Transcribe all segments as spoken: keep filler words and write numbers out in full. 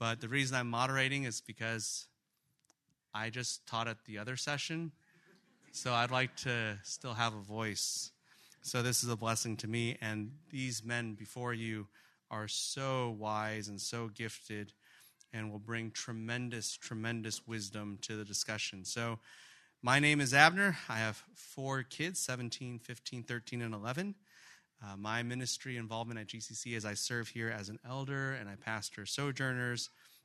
But the reason I'm moderating is because I just taught at the other session, so I'd like to still have a voice. So this is a blessing to me, and these men before you are so wise and so gifted and will bring tremendous, tremendous wisdom to the discussion. So my name is Abner. I have four kids, seventeen, fifteen, thirteen, and eleven. Uh, my ministry involvement at G C C is I serve here as an elder and I pastor sojourners.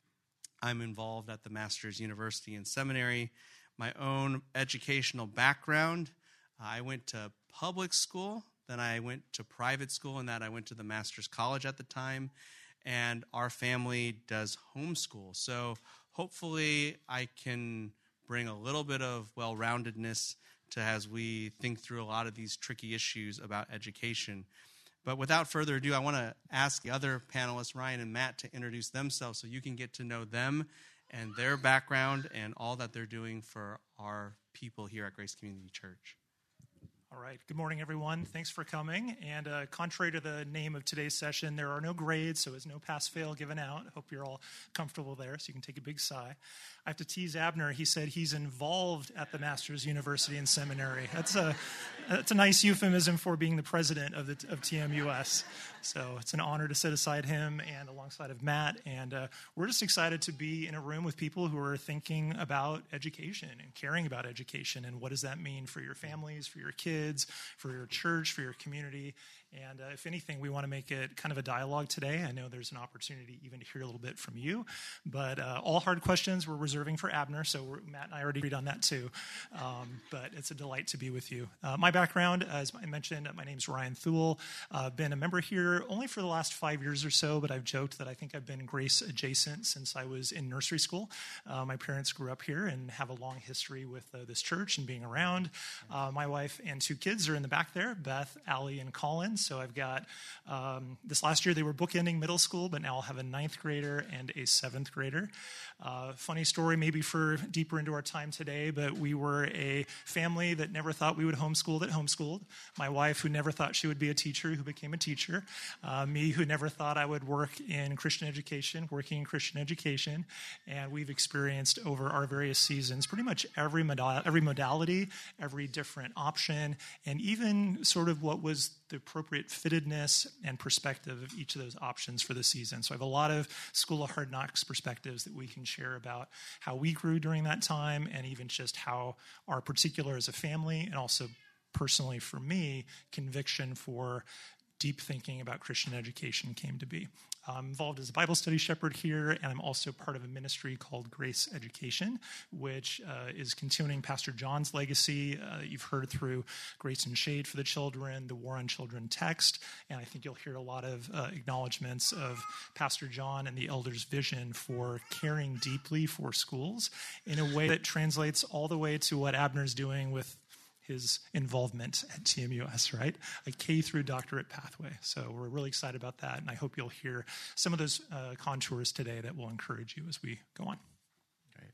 I'm involved at the Master's University and Seminary. My own educational background, I went to public school, then I went to private school, and that I went to the Master's College at the time, and our family does homeschool. So hopefully I can bring a little bit of well-roundedness to as we think through a lot of these tricky issues about education. But without further ado, I want to ask the other panelists, Ryan and Matt, to introduce themselves so you can get to know them and their background and all that they're doing for our people here at Grace Community Church. All right. Good morning, everyone. Thanks for coming. And uh, contrary to the name of today's session, there are no grades, so there's no pass-fail given out. I hope you're all comfortable there, so you can take a big sigh. I have to tease Abner. He said he's involved at the Master's University and Seminary. That's a that's a nice euphemism for being the president of the of T M U S. So it's an honor to sit aside him and alongside of Matt. And uh, we're just excited to be in a room with people who are thinking about education and caring about education and what does that mean for your families, for your kids, for your church, for your community. And uh, if anything, we want to make it kind of a dialogue today. I know there's an opportunity even to hear a little bit from you. But uh, all hard questions we're reserving for Abner, so we're, Matt and I already agreed on that too. Um, but it's a delight to be with you. Uh, my background, as I mentioned, my name's Ryan Thule. I've uh, been a member here only for the last five years or so, but I've joked that I think I've been Grace adjacent since I was in nursery school. Uh, my parents grew up here and have a long history with uh, this church and being around. Uh, my wife and two kids are in the back there, Beth, Allie, and Colin. So I've got, um, this last year they were bookending middle school, but now I'll have a ninth grader and a seventh grader. Uh, funny story, maybe for deeper into our time today, but we were a family that never thought we would homeschool that homeschooled. My wife, who never thought she would be a teacher, who became a teacher. Uh, me, who never thought I would work in Christian education, working in Christian education. And we've experienced over our various seasons pretty much every modal- every modality, every different option, and even sort of what was the appropriate fittedness and perspective of each of those options for the season. So I have a lot of School of Hard Knocks perspectives that we can share about how we grew during that time and even just how our particular as a family and also personally for me, conviction for deep thinking about Christian education came to be. I'm involved as a Bible study shepherd here, and I'm also part of a ministry called Grace Education, which uh, is continuing Pastor John's legacy. Uh, you've heard through Grace and Shade for the Children, the War on Children text, and I think you'll hear a lot of uh, acknowledgments of Pastor John and the elders' vision for caring deeply for schools in a way that translates all the way to what Abner's doing with his involvement at T M U S, right? A K through doctorate pathway. So we're really excited about that, and I hope you'll hear some of those uh, contours today that will encourage you as we go on. Great.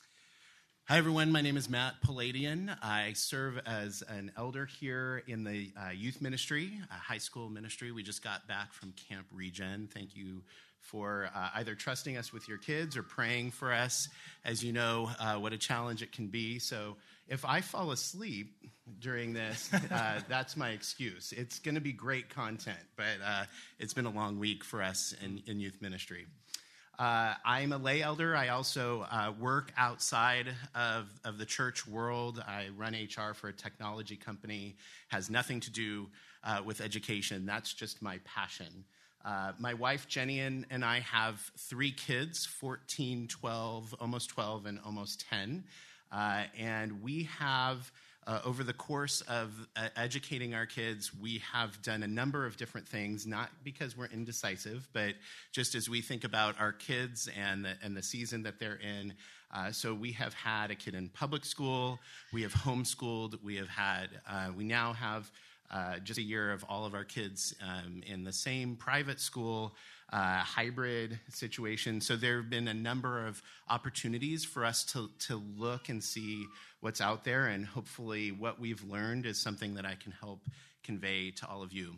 Hi, everyone. My name is Matt Palladian. I serve as an elder here in the uh, youth ministry, uh, high school ministry. We just got back from Camp Regen. Thank you for uh, either trusting us with your kids or praying for us. As you know, uh, what a challenge it can be. So if I fall asleep during this, uh, that's my excuse. It's going to be great content, but uh, it's been a long week for us in, in youth ministry. Uh, I'm a lay elder. I also uh, work outside of, of the church world. I run H R for a technology company. Has nothing to do uh, with education. That's just my passion. Uh, my wife, Jenny, and, and I have three kids, fourteen, twelve, almost twelve, and almost ten. Uh, and we have, uh, over the course of uh, educating our kids, we have done a number of different things, not because we're indecisive, but just as we think about our kids and the, and the season that they're in. Uh, so we have had a kid in public school. We have homeschooled. We have had, uh, we now have uh, just a year of all of our kids um, in the same private school, uh, hybrid situation. So there have been a number of opportunities for us to, to look and see what's out there, and hopefully what we've learned is something that I can help convey to all of you.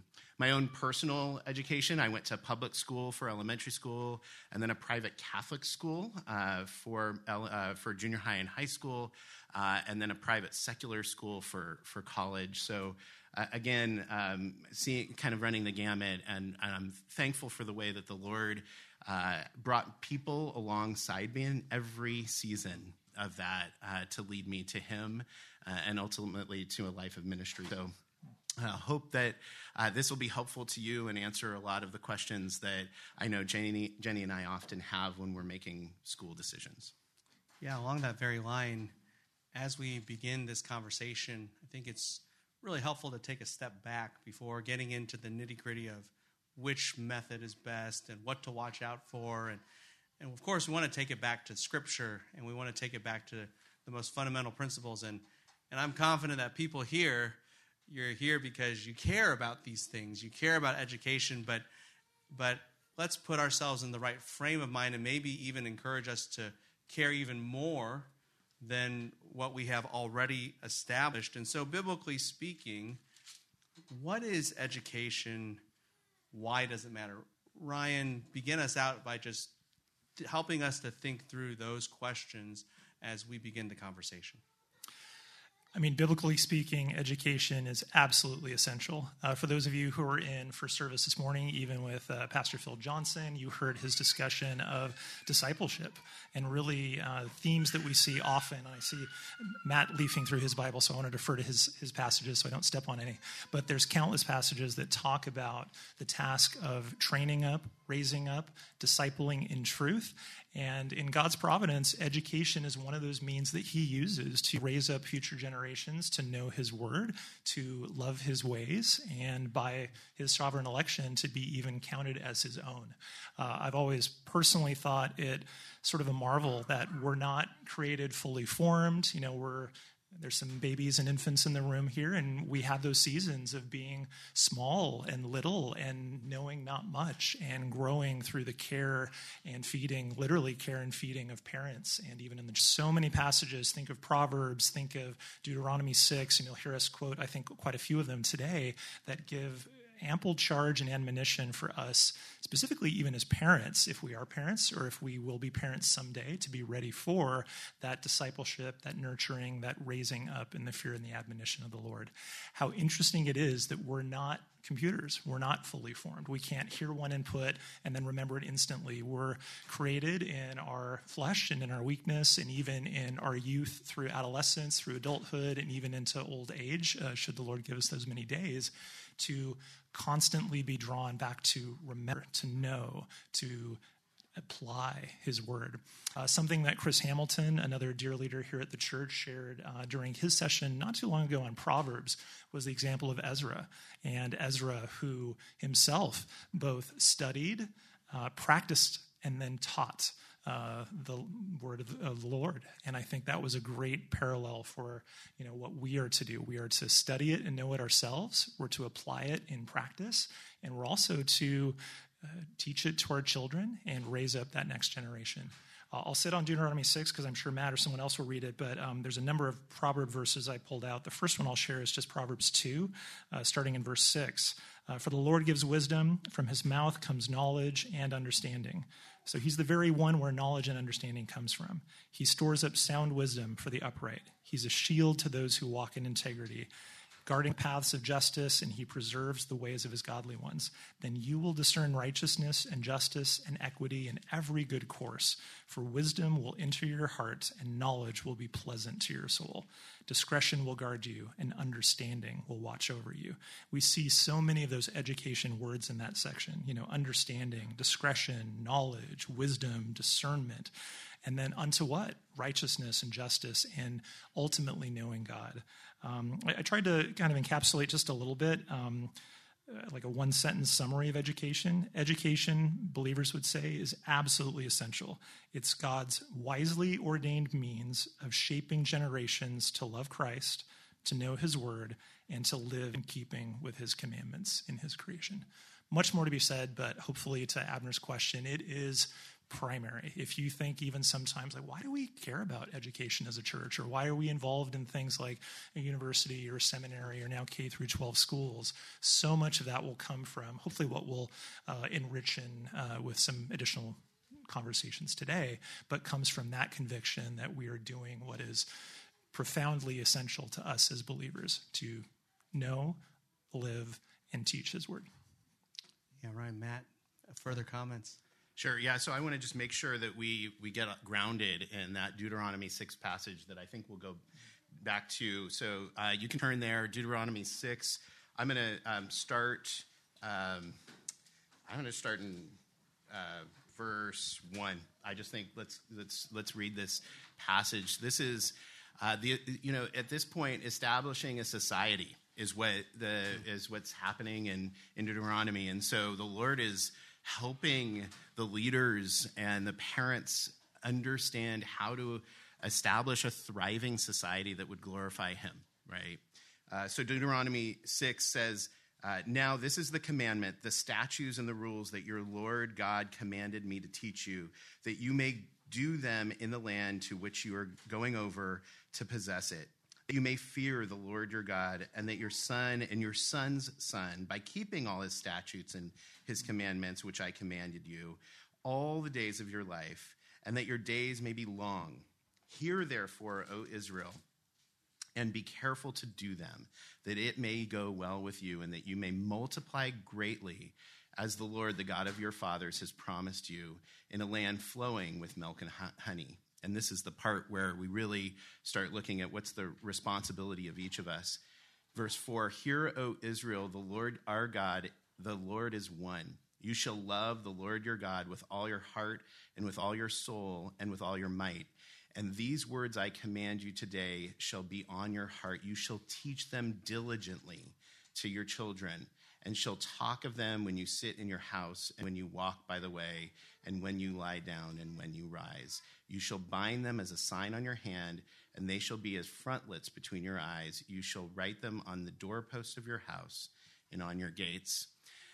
my own personal education, I went to public school for elementary school, and then a private Catholic school uh, for uh, for junior high and high school, uh, and then a private secular school for for college. So uh, again, um, seeing kind of running the gamut, and, and I'm thankful for the way that the Lord uh, brought people alongside me in every season of that uh, to lead me to Him, uh, and ultimately to a life of ministry. So. I uh, hope that uh, this will be helpful to you and answer a lot of the questions that I know Jenny, Jenny and I often have when we're making school decisions. Yeah, along that very line, as we begin this conversation, I think it's really helpful to take a step back before getting into the nitty-gritty of which method is best and what to watch out for. And, and of course, we want to take it back to Scripture, and we want to take it back to the most fundamental principles. And, and I'm confident that people here, you're here because you care about these things. You care about education, but but let's put ourselves in the right frame of mind and maybe even encourage us to care even more than what we have already established. And so, biblically speaking, what is education? Why does it matter? Ryan, begin us out by just helping us to think through those questions as we begin the conversation. I mean, biblically speaking, education is absolutely essential. Uh, for those of you who were in for service this morning, even with uh, Pastor Phil Johnson, you heard his discussion of discipleship and really uh, themes that we see often. I see Matt leafing through his Bible, so I want to defer to his, his passages so I don't step on any. But there's countless passages that talk about the task of training up, raising up, discipling in truth. And in God's providence, education is one of those means that He uses to raise up future generations to know His word, to love His ways, and by His sovereign election to be even counted as His own. Uh, I've always personally thought it sort of a marvel that we're not created fully formed. You know, we're There's some babies and infants in the room here, and we have those seasons of being small and little and knowing not much and growing through the care and feeding, literally care and feeding of parents. And even in the, so many passages, think of Proverbs, think of Deuteronomy six, and you'll hear us quote, I think, quite a few of them today that give ample charge and admonition for us, specifically even as parents, if we are parents or if we will be parents someday, to be ready for that discipleship, that nurturing, that raising up in the fear and the admonition of the Lord. How interesting it is that we're not computers. We're not fully formed. We can't hear one input and then remember it instantly. We're created in our flesh and in our weakness and even in our youth through adolescence, through adulthood, and even into old age, uh, should the Lord give us those many days, to constantly be drawn back to remember, to know, to apply His word. Uh, something that Chris Hamilton, another dear leader here at the church, shared uh, during his session not too long ago on Proverbs was the example of Ezra. And Ezra, who himself both studied, uh, practiced, and then taught Uh, the word of, of the Lord. And I think that was a great parallel for, you know, what we are to do. We are to study it and know it ourselves. We're to apply it in practice. And we're also to uh, teach it to our children and raise up that next generation. Uh, I'll sit on Deuteronomy six because I'm sure Matt or someone else will read it, but um, there's a number of proverb verses I pulled out. The first one I'll share is just Proverbs two, uh, starting in verse six. Uh, For the Lord gives wisdom, from His mouth comes knowledge and understanding. So He's the very one where knowledge and understanding comes from. He stores up sound wisdom for the upright. He's a shield to those who walk in integrity, guarding paths of justice, and He preserves the ways of His godly ones. Then you will discern righteousness and justice and equity in every good course, for wisdom will enter your heart, and knowledge will be pleasant to your soul. Discretion will guard you, and understanding will watch over you. We see so many of those education words in that section, you know, understanding, discretion, knowledge, wisdom, discernment, and then unto what? Righteousness and justice, and ultimately knowing God. Um, I, I tried to kind of encapsulate just a little bit, um, like a one-sentence summary of education. Education, believers would say, is absolutely essential. It's God's wisely ordained means of shaping generations to love Christ, to know His word, and to live in keeping with His commandments in His creation. Much more to be said, but hopefully to Abner's question, it is primary. If you think even sometimes, like, why do we care about education as a church? Or why are we involved in things like a university or a seminary or now K through twelve schools? So much of that will come from, hopefully, what we'll uh, enrich in uh, with some additional conversations today, but comes from that conviction that we are doing what is profoundly essential to us as believers, to know, live, and teach his word. Yeah, Ryan, Matt, further comments? Sure, yeah, so I want to just make sure that we, we get grounded in that Deuteronomy six passage that I think we'll go back to. So uh, you can turn there, Deuteronomy six. I'm going to um, start, um, I'm going to start in uh, verse one. I just think let's, let's, let's read this passage. This is, uh, the you know, at this point, establishing a society is what the is what's happening in, in Deuteronomy. And so the Lord is helping the leaders and the parents understand how to establish a thriving society that would glorify him, right? Uh, so Deuteronomy six says, uh, now this is the commandment, the statutes and the rules that your Lord God commanded me to teach you, that you may do them in the land to which you are going over to possess it. That you may fear the Lord your God, and that your son and your son's son, by keeping all his statutes and his commandments, which I commanded you, all the days of your life, and that your days may be long. Hear therefore, O Israel, and be careful to do them, that it may go well with you, and that you may multiply greatly, as the Lord, the God of your fathers, has promised you, in a land flowing with milk and honey. And this is the part where we really start looking at what's the responsibility of each of us. Verse four, hear, O Israel, the Lord our God, the Lord is one. You shall love the Lord your God with all your heart and with all your soul and with all your might. And these words I command you today shall be on your heart. You shall teach them diligently to your children, and shall talk of them when you sit in your house, and when you walk by the way, and when you lie down, and when you rise. You shall bind them as a sign on your hand, and they shall be as frontlets between your eyes. You shall write them on the doorposts of your house and on your gates.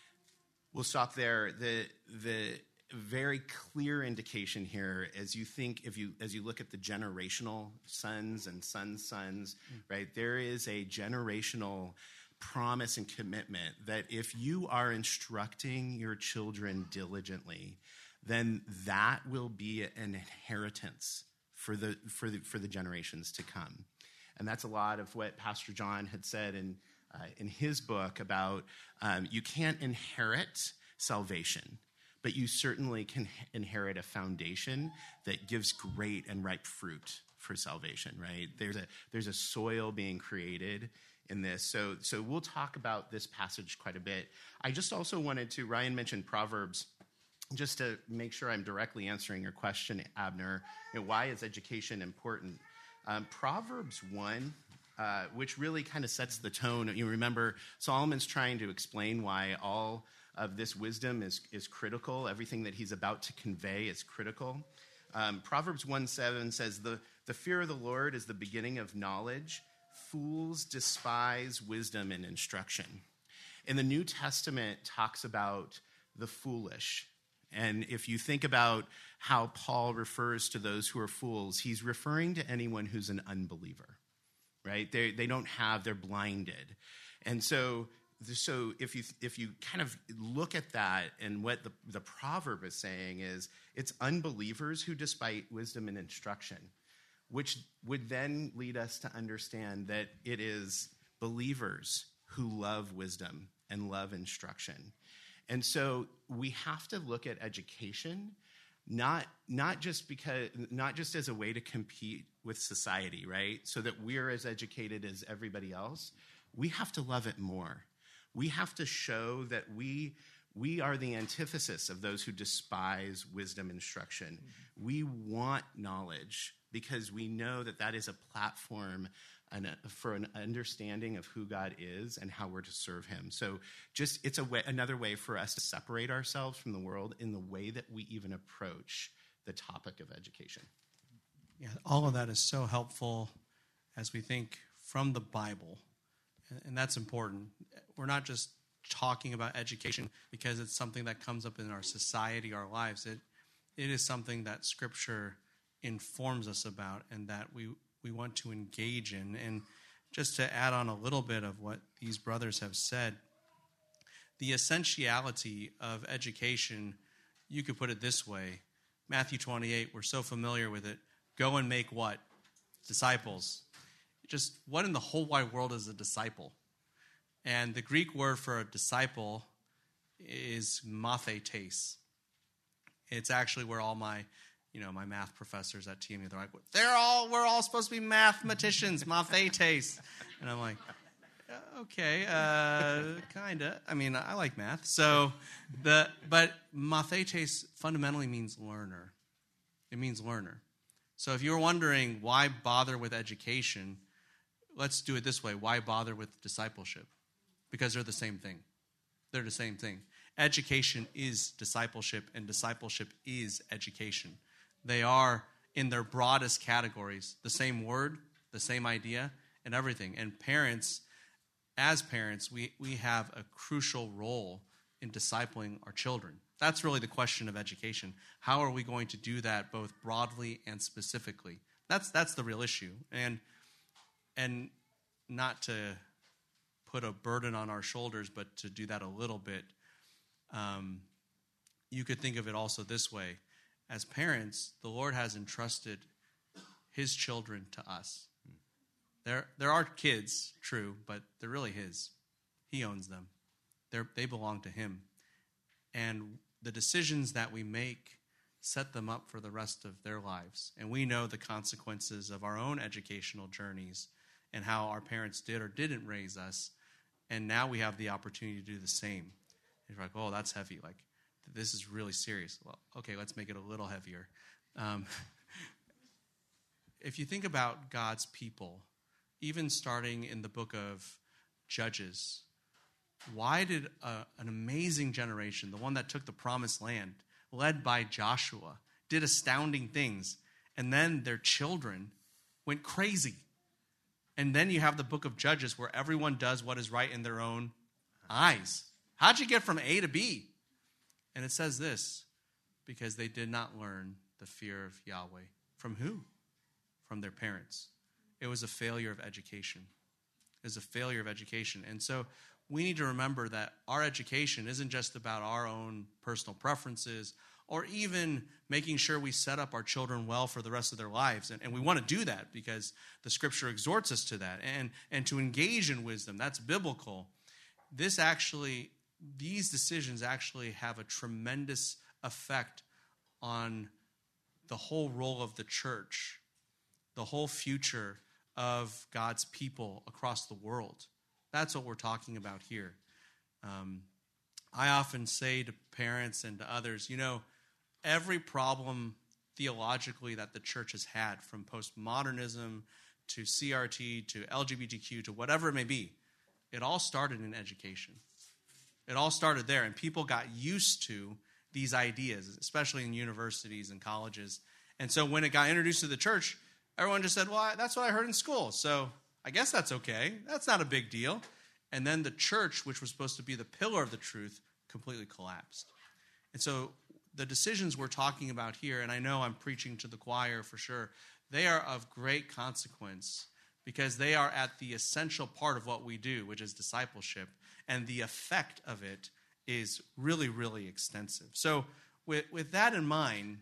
We'll stop there. The the very clear indication here, as you think, if you as you look at the generational sons and sons' sons, mm. right? There is a generational promise and commitment that if you are instructing your children diligently, then that will be an inheritance for the for the for the generations to come. And that's a lot of what Pastor John had said in uh, in his book about um, you can't inherit salvation, but you certainly can inherit a foundation that gives great and ripe fruit for salvation, right? There's a there's a soil being created in this. So so we'll talk about this passage quite a bit. I just also wanted to, Ryan mentioned Proverbs, just to make sure I'm directly answering your question, Abner. You know, why is education important? Um, Proverbs one, uh, which really kind of sets the tone. You remember Solomon's trying to explain why all of this wisdom is, is critical. Everything that he's about to convey is critical. Um, Proverbs one seven says, the, the fear of the Lord is the beginning of knowledge. Fools despise wisdom and instruction. In the New Testament talks about the foolish. And if you think about how Paul refers to those who are fools, he's referring to anyone who's an unbeliever, right? They they don't have, they're blinded. And so so if you if you kind of look at that, and what the, the proverb is saying is it's unbelievers who despise wisdom and instruction, which would then lead us to understand that it is believers who love wisdom and love instruction. And so we have to look at education not not just because not just as a way to compete with society, right? So that we're as educated as everybody else. We have to love it more. We have to show that we we are the antithesis of those who despise wisdom instruction. Mm-hmm. We want knowledge because we know that that is a platform and a, for an understanding of who God is and how we're to serve him. So just it's a way, another way for us to separate ourselves from the world in the way that we even approach the topic of education. Yeah, all of that is so helpful as we think from the Bible, and that's important. We're not just talking about education because it's something that comes up in our society, our lives. It it is something that Scripture informs us about and that we, we want to engage in. And just to add on a little bit of what these brothers have said, the essentiality of education, you could put it this way. Matthew twenty-eight, we're so familiar with it. Go and make what? Disciples. Just what in the whole wide world is a disciple? And the Greek word for a disciple is mathetes. It's actually where all my, you know, my math professors at T M U, they're like, they're all, we're all supposed to be mathematicians, mathetes. And I'm like, okay, uh, kind of. I mean, I like math. So, the but mathetes fundamentally means learner. It means learner. So if you're wondering why bother with education, let's do it this way. Why bother with discipleship? Because they're the same thing. They're the same thing. Education is discipleship, and discipleship is education. They are, in their broadest categories, the same word, the same idea, and everything. And parents, as parents, we, we have a crucial role in discipling our children. That's really the question of education. How are we going to do that both broadly and specifically? That's that's the real issue. And and not to put a burden on our shoulders, but to do that a little bit, um, you could think of it also this way. As parents, the Lord has entrusted his children to us. They're, they're our kids, true, but they're really his. He owns them. They're, they belong to him. And the decisions that we make set them up for the rest of their lives. And we know the consequences of our own educational journeys and how our parents did or didn't raise us. And now we have the opportunity to do the same. And you're like, oh, that's heavy. Like, this is really serious. Well, okay, let's make it a little heavier. Um, if you think about God's people, even starting in the book of Judges, why did a, an amazing generation, the one that took the promised land, led by Joshua, did astounding things, and then their children went crazy? And then you have the book of Judges where everyone does what is right in their own eyes. How'd you get from A to B? And it says this, because they did not learn the fear of Yahweh. From who? From their parents. It was a failure of education. It was a failure of education. And so we need to remember that our education isn't just about our own personal preferences or even making sure we set up our children well for the rest of their lives. And, and we want to do that because the Scripture exhorts us to that. And, and to engage in wisdom, that's biblical. This actually, these decisions actually have a tremendous effect on the whole role of the church, the whole future of God's people across the world. That's what we're talking about here. Um, I often say to parents and to others, you know, every problem theologically that the church has had, from postmodernism to C R T to L G B T Q to whatever it may be, it all started in education. It all started there, and people got used to these ideas, especially in universities and colleges. And so when it got introduced to the church, everyone just said, well, that's what I heard in school, so I guess that's okay. That's not a big deal. And then the church, which was supposed to be the pillar of the truth, completely collapsed. And so the decisions we're talking about here, and I know I'm preaching to the choir for sure, they are of great consequence because they are at the essential part of what we do, which is discipleship. And the effect of it is really, really extensive. So with, with that in mind,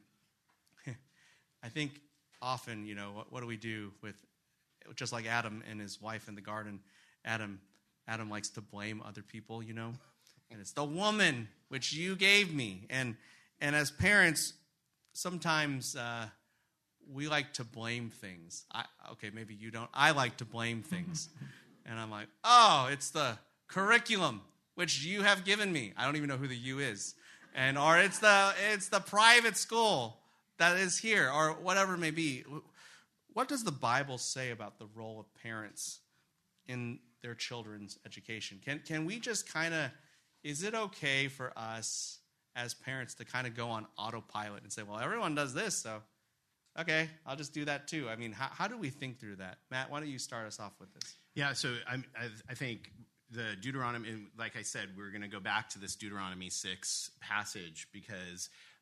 I think often, you know, what, what do we do with, just like Adam and his wife in the garden, Adam Adam likes to blame other people, you know, and it's the woman which you gave me. And and as parents, sometimes uh, we like to blame things. I, okay, maybe you don't. I like to blame things. And I'm like, oh, it's the curriculum which you have given me. I don't even know who the you is. And or it's the it's the private school that is here, or whatever it may be. What does the Bible say about the role of parents in their children's education? Can can we just kind of, is it okay for us as parents to kind of go on autopilot and say, well, everyone does this, so okay, I'll just do that too? I mean, how, how do we think through that? Matt, why don't you start us off with this? Yeah, so I'm, I, I think the Deuteronomy, like I said, we're going to go back to this Deuteronomy six passage because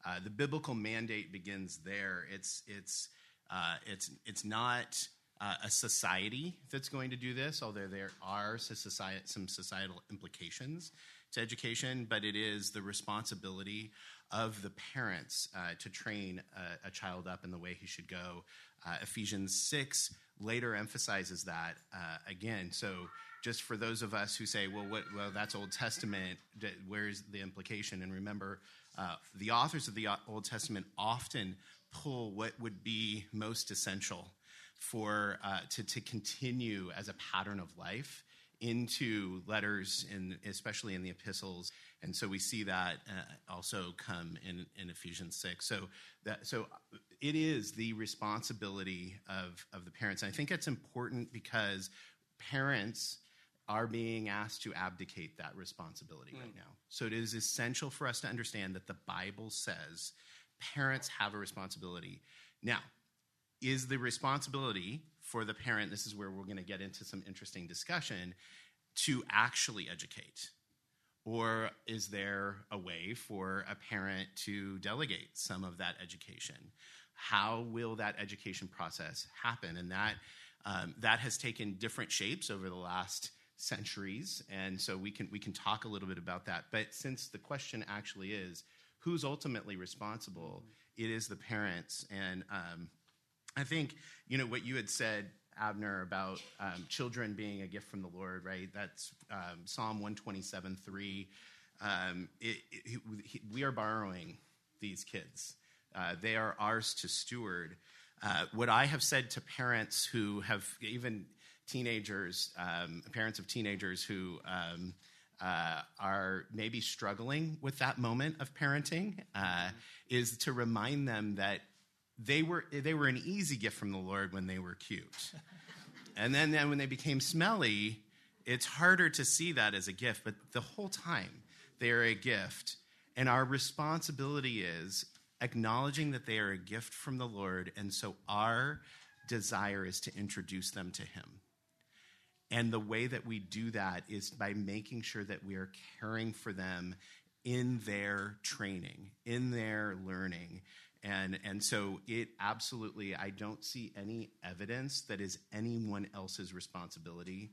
Uh, the biblical mandate begins there. It's it's uh, it's it's not uh, a society that's going to do this, although there are society, some societal implications to education. But it is the responsibility of the parents uh, to train a, a child up in the way he should go. Uh, Ephesians six later emphasizes that uh, again. So just for those of us who say, well, what, well, that's Old Testament, where's the implication? And remember, uh, the authors of the Old Testament often pull what would be most essential for uh, to, to continue as a pattern of life into letters, and especially in the epistles. And so we see that uh, also come in, in Ephesians six. So that so it is the responsibility of, of the parents. And I think it's important because parents are being asked to abdicate that responsibility mm. right now. So it is essential for us to understand that the Bible says parents have a responsibility. Now, is the responsibility for the parent, this is where we're going to get into some interesting discussion, to actually educate? Or is there a way for a parent to delegate some of that education? How will that education process happen? And that um, that has taken different shapes over the last centuries, and so we can we can talk a little bit about that. But since the question actually is who's ultimately responsible, mm-hmm. it is the parents. And um, I think you know what you had said, Abner, about um, children being a gift from the Lord, right? That's um, Psalm one twenty-seven three. Um, it, it, it, we are borrowing these kids. Uh, they are ours to steward. Uh, what I have said to parents who have, even teenagers, um, parents of teenagers who um, uh, are maybe struggling with that moment of parenting, uh, mm-hmm. is to remind them that they were they were an easy gift from the Lord when they were cute. And then, then when they became smelly, it's harder to see that as a gift. But the whole time, they are a gift. And our responsibility is acknowledging that they are a gift from the Lord, and so our desire is to introduce them to him. And the way that we do that is by making sure that we are caring for them in their training, in their learning. And, and so it absolutely, I don't see any evidence that is anyone else's responsibility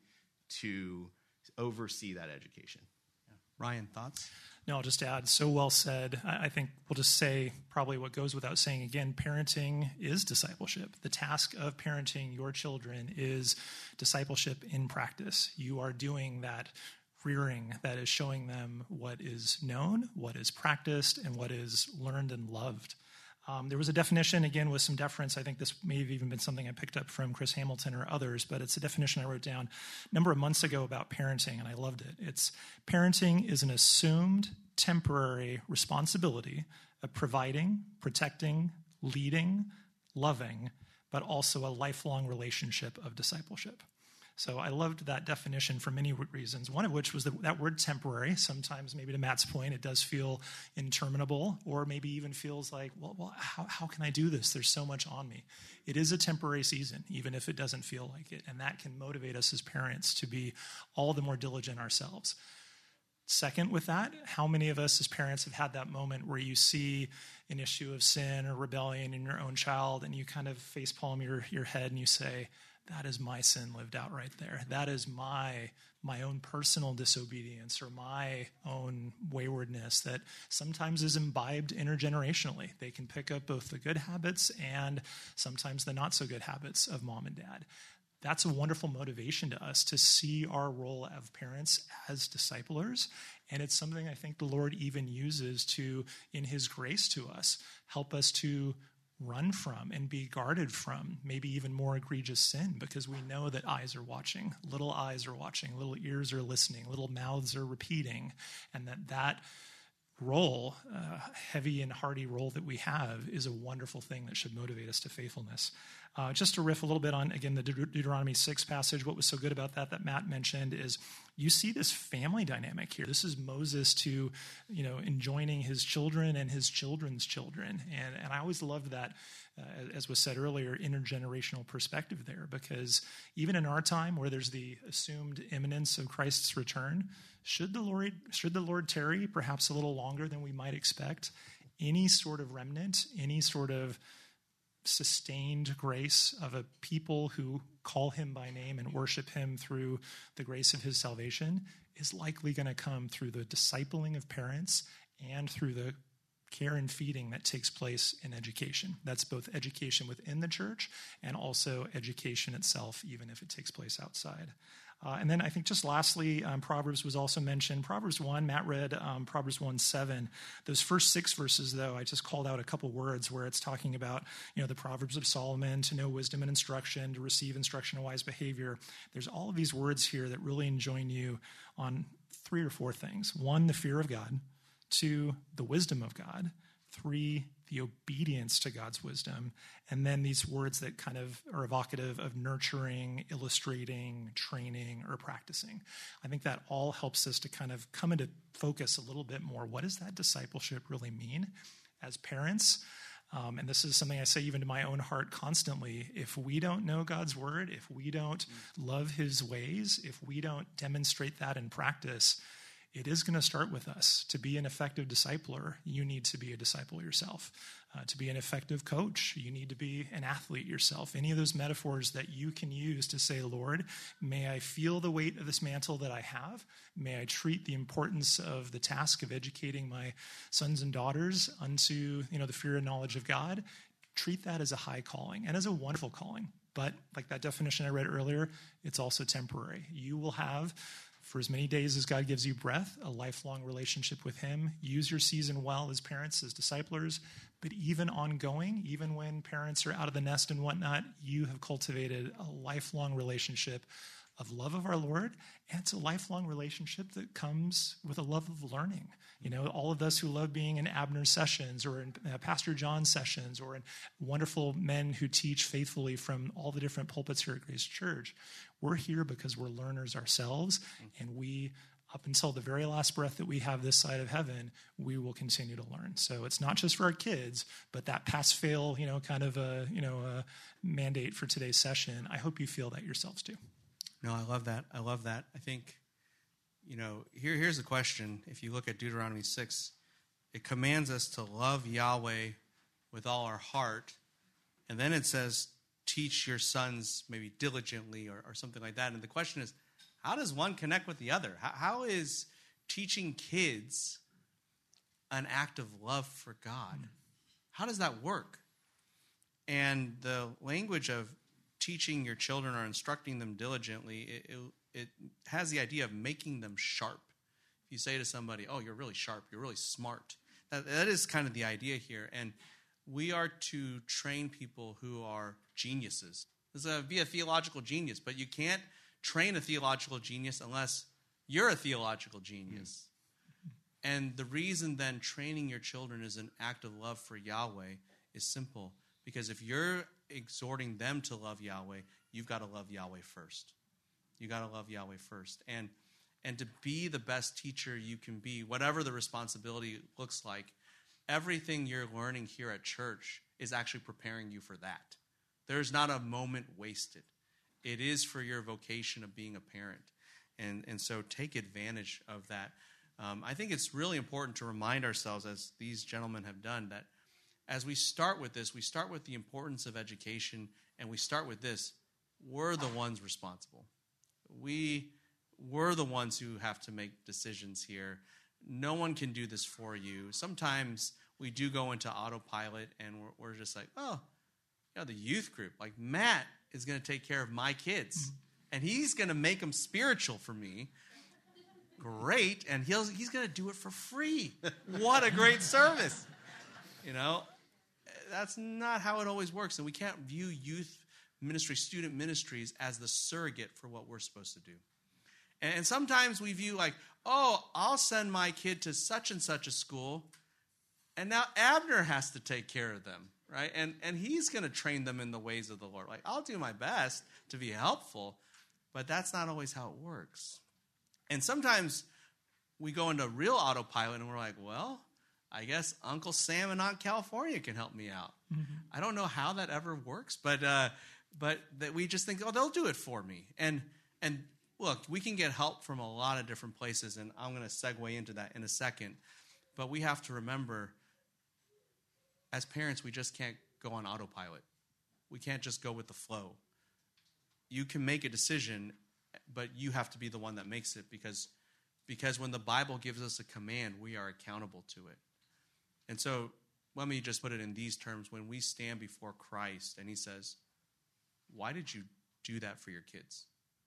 to oversee that education. Yeah. Ryan, thoughts? No, I'll just add, so well said. I think we'll just say probably what goes without saying again, parenting is discipleship. The task of parenting your children is discipleship in practice. You are doing that rearing that is showing them what is known, what is practiced, and what is learned and loved. Um, there was a definition, again, with some deference. I think this may have even been something I picked up from Chris Hamilton or others, but it's a definition I wrote down a number of months ago about parenting, and I loved it. It's parenting is an assumed temporary responsibility of providing, protecting, leading, loving, but also a lifelong relationship of discipleship. So I loved that definition for many reasons, one of which was the, that word temporary. Sometimes, maybe to Matt's point, it does feel interminable, or maybe even feels like, well, well how, how can I do this? There's so much on me. It is a temporary season, even if it doesn't feel like it, and that can motivate us as parents to be all the more diligent ourselves. Second, with that, how many of us as parents have had that moment where you see an issue of sin or rebellion in your own child, and you kind of facepalm your, your head and you say, that is my sin lived out right there. That is my my own personal disobedience or my own waywardness that sometimes is imbibed intergenerationally. They can pick up both the good habits and sometimes the not so good habits of mom and dad. That's a wonderful motivation to us to see our role of parents as disciplers. And it's something I think the Lord even uses to, in his grace to us, help us to run from and be guarded from maybe even more egregious sin, because we know that eyes are watching, little eyes are watching, little ears are listening, little mouths are repeating, and that that role, uh, heavy and hearty role that we have, is a wonderful thing that should motivate us to faithfulness. Uh, just to riff a little bit on, again, the De- Deuteronomy six passage, what was so good about that that Matt mentioned is you see this family dynamic here. This is Moses to, you know, enjoining his children and his children's children. And, and I always loved that, uh, as was said earlier, intergenerational perspective there, because even in our time where there's the assumed imminence of Christ's return, should the Lord, should the Lord tarry perhaps a little longer than we might expect, any sort of remnant, any sort of sustained grace of a people who call him by name and worship him through the grace of his salvation is likely going to come through the discipling of parents and through the care and feeding that takes place in education. That's both education within the church and also education itself, even if it takes place outside. Uh, and then I think just lastly, um, Proverbs was also mentioned. Proverbs one, Matt read um, Proverbs one seven. Those first six verses, though, I just called out a couple words where it's talking about, you know, the Proverbs of Solomon, to know wisdom and instruction, to receive instruction and wise behavior. There's all of these words here that really enjoin you on three or four things. One, the fear of God. Two, the wisdom of God. Three, the obedience to God's wisdom. And then these words that kind of are evocative of nurturing, illustrating, training, or practicing. I think that all helps us to kind of come into focus a little bit more. What does that discipleship really mean as parents? Um, and this is something I say even to my own heart constantly. If we don't know God's word, if we don't love his ways, if we don't demonstrate that in practice, it is going to start with us. To be an effective discipler, you need to be a disciple yourself. Uh, to be an effective coach, you need to be an athlete yourself. Any of those metaphors that you can use to say, Lord, may I feel the weight of this mantle that I have. May I treat the importance of the task of educating my sons and daughters unto, you know, the fear and knowledge of God. Treat that as a high calling and as a wonderful calling. But like that definition I read earlier, it's also temporary. You will have, for as many days as God gives you breath, a lifelong relationship with him. Use your season well as parents, as disciplers, but even ongoing, even when parents are out of the nest and whatnot, you have cultivated a lifelong relationship of love of our Lord, and it's a lifelong relationship that comes with a love of learning. You know, all of us who love being in Abner's sessions or in uh, Pastor John's sessions or in wonderful men who teach faithfully from all the different pulpits here at Grace Church, we're here because we're learners ourselves, and we, up until the very last breath that we have this side of heaven, we will continue to learn. So it's not just for our kids, but that pass-fail, you know, kind of a, you know, a mandate for today's session. I hope you feel that yourselves too. No, I love that. I love that. I think, you know, here, here's the question. If you look at Deuteronomy six, it commands us to love Yahweh with all our heart. And then it says, teach your sons maybe diligently or, or something like that. And the question is, how does one connect with the other? How, how is teaching kids an act of love for God? How does that work? And the language of teaching your children or instructing them diligently, it, it, it has the idea of making them sharp. If you say to somebody, oh, you're really sharp, you're really smart, that, that is kind of the idea here. And we are to train people who are geniuses. This is a, be a theological genius, but you can't train a theological genius unless you're a theological genius. Mm-hmm. And the reason then training your children is an act of love for Yahweh is simple. Because if you're exhorting them to love Yahweh, you've got to love Yahweh first. You've got to love Yahweh first. And, and to be the best teacher you can be, whatever the responsibility looks like, everything you're learning here at church is actually preparing you for that. There's not a moment wasted. It is for your vocation of being a parent. And, and so take advantage of that. Um, I think it's really important to remind ourselves, as these gentlemen have done, that as we start with this, we start with the importance of education, and we start with this. We're the ones responsible. We, we're the ones who have to make decisions here. No one can do this for you. Sometimes we do go into autopilot, and we're, we're just like, oh, you know, the youth group, like Matt is going to take care of my kids, and he's going to make them spiritual for me. Great, and he'll, he's going to do it for free. What a great service. You know, that's not how it always works. And we can't view youth ministry, student ministries as the surrogate for what we're supposed to do. And sometimes we view like, oh, I'll send my kid to such and such a school, and now Abner has to take care of them, right? And and he's going to train them in the ways of the Lord. Like, I'll do my best to be helpful, but that's not always how it works. And sometimes we go into real autopilot, and we're like, well, I guess Uncle Sam in Aunt California can help me out. Mm-hmm. I don't know how that ever works, but uh, but that we just think, oh, they'll do it for me. And and look, we can get help from a lot of different places, and I'm going to segue into that in a second. But we have to remember, as parents, we just can't go on autopilot. We can't just go with the flow. You can make a decision, but you have to be the one that makes it because, because when the Bible gives us a command, we are accountable to it. And so let me just put it in these terms. When we stand before Christ and he says, why did you do that for your kids?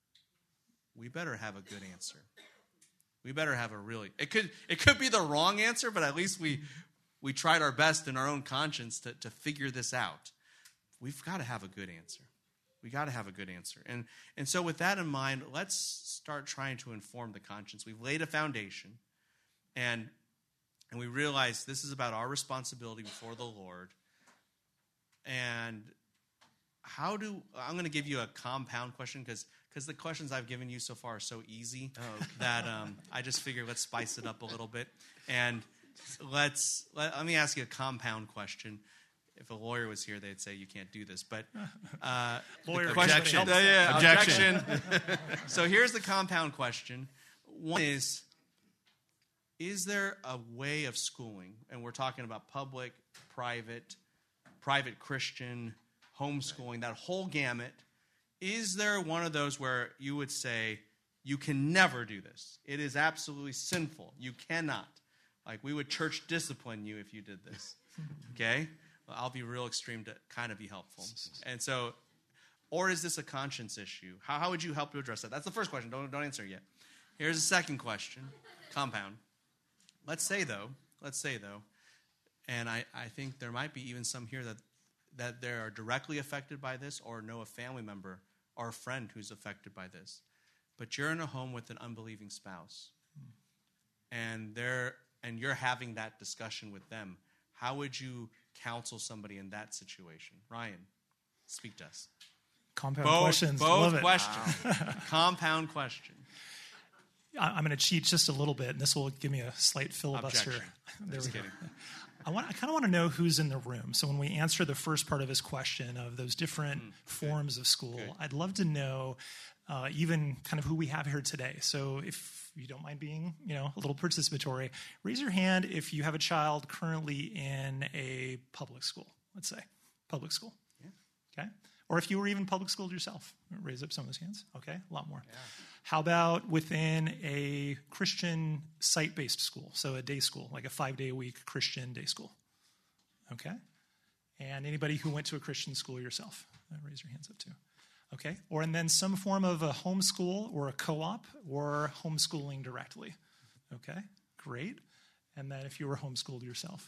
We better have a good answer. We better have a really, it could it could be the wrong answer, but at least we we tried our best in our own conscience to, to figure this out. We've got to have a good answer. We got to have a good answer. And and so with that in mind, let's start trying to inform the conscience. We've laid a foundation, and and we realize this is about our responsibility before the Lord. And how do, I'm going to give you a compound question because because the questions I've given you so far are so easy oh, okay. that um, I just figured let's spice it up a little bit. And let's, let, let me ask you a compound question. If a lawyer was here, they'd say you can't do this. But uh, lawyer objection. Helps. Yeah, yeah, objection. objection. So here's the compound question. One is, is there a way of schooling? And we're talking about public, private, private Christian, homeschooling, that whole gamut. Is there one of those where you would say, you can never do this? It is absolutely sinful. You cannot. Like, we would church discipline you if you did this. Okay? Well, I'll be real extreme to kind of be helpful. And so, or is this a conscience issue? How, how would you help to address that? That's the first question. Don't, don't answer it yet. Here's the second question. Compound. Let's say, though, let's say, though, and I, I think there might be even some here that that they are directly affected by this or know a family member or a friend who's affected by this. But you're in a home with an unbelieving spouse. And they're and you're having that discussion with them. How would you counsel somebody in that situation? Ryan, speak to us. Compound both, questions. Both Love it. questions. Wow. Compound question. I'm going to cheat just a little bit, and this will give me a slight filibuster. Objection. There Just we kidding. go. I want. I kind of want to know who's in the room. So when we answer the first part of his question of those different mm, forms of school, good. I'd love to know uh, even kind of who we have here today. So if you don't mind being, you know, a little participatory, raise your hand if you have a child currently in a public school. Let's say public school. Yeah. Okay. Or if you were even public schooled yourself, raise up some of those hands. Okay, a lot more. Yeah. How about within a Christian site-based school, so a day school, like a five-day-a-week Christian day school? Okay. And anybody who went to a Christian school yourself, raise your hands up too. Okay. Or and then some form of a homeschool or a co-op or homeschooling directly. Okay, great. And then if you were homeschooled yourself.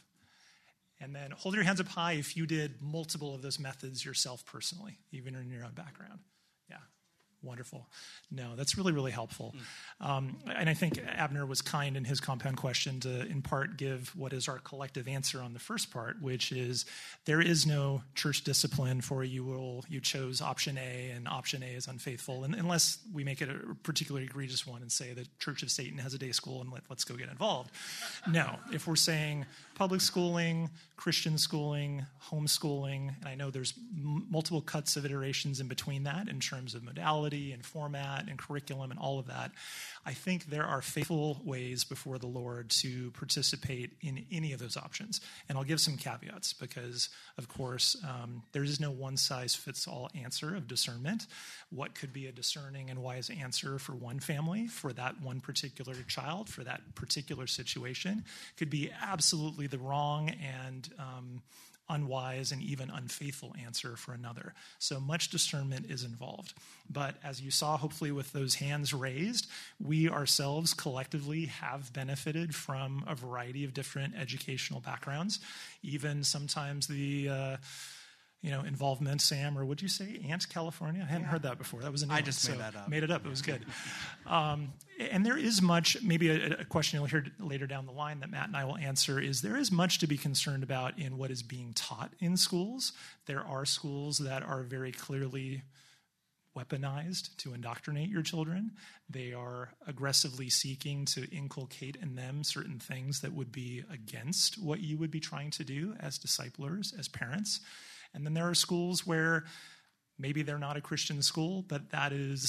And then hold your hands up high if you did multiple of those methods yourself personally, even in your own background. Yeah, wonderful. No, that's really, really helpful. Mm. Um, and I think Abner was kind in his compound question to, in part, give what is our collective answer on the first part, which is there is no church discipline for you will you chose option A and option A is unfaithful, and, unless we make it a particularly egregious one and say the Church of Satan has a day school and let, let's go get involved. No, if we're saying public schooling, Christian schooling, homeschooling, and I know there's m- multiple cuts of iterations in between that in terms of modality and format and curriculum and all of that. I think there are faithful ways before the Lord to participate in any of those options. And I'll give some caveats because, of course, um, there is no one-size-fits-all answer of discernment. What could be a discerning and wise answer for one family, for that one particular child, for that particular situation, could be absolutely the wrong and um, unwise and even unfaithful answer for another. So much discernment is involved. But as you saw, hopefully with those hands raised, we ourselves collectively have benefited from a variety of different educational backgrounds, even sometimes the uh, you know, involvement, Sam, or would you say Aunt California? I hadn't yeah. heard that before. That was a new I one, just so made that up. Made it up. It was good. Um, and there is much, maybe a, a question you'll hear later down the line that Matt and I will answer is there is much to be concerned about in what is being taught in schools. There are schools that are very clearly weaponized to indoctrinate your children. They are aggressively seeking to inculcate in them certain things that would be against what you would be trying to do as disciplers, as parents. And then there are schools where maybe they're not a Christian school, but that is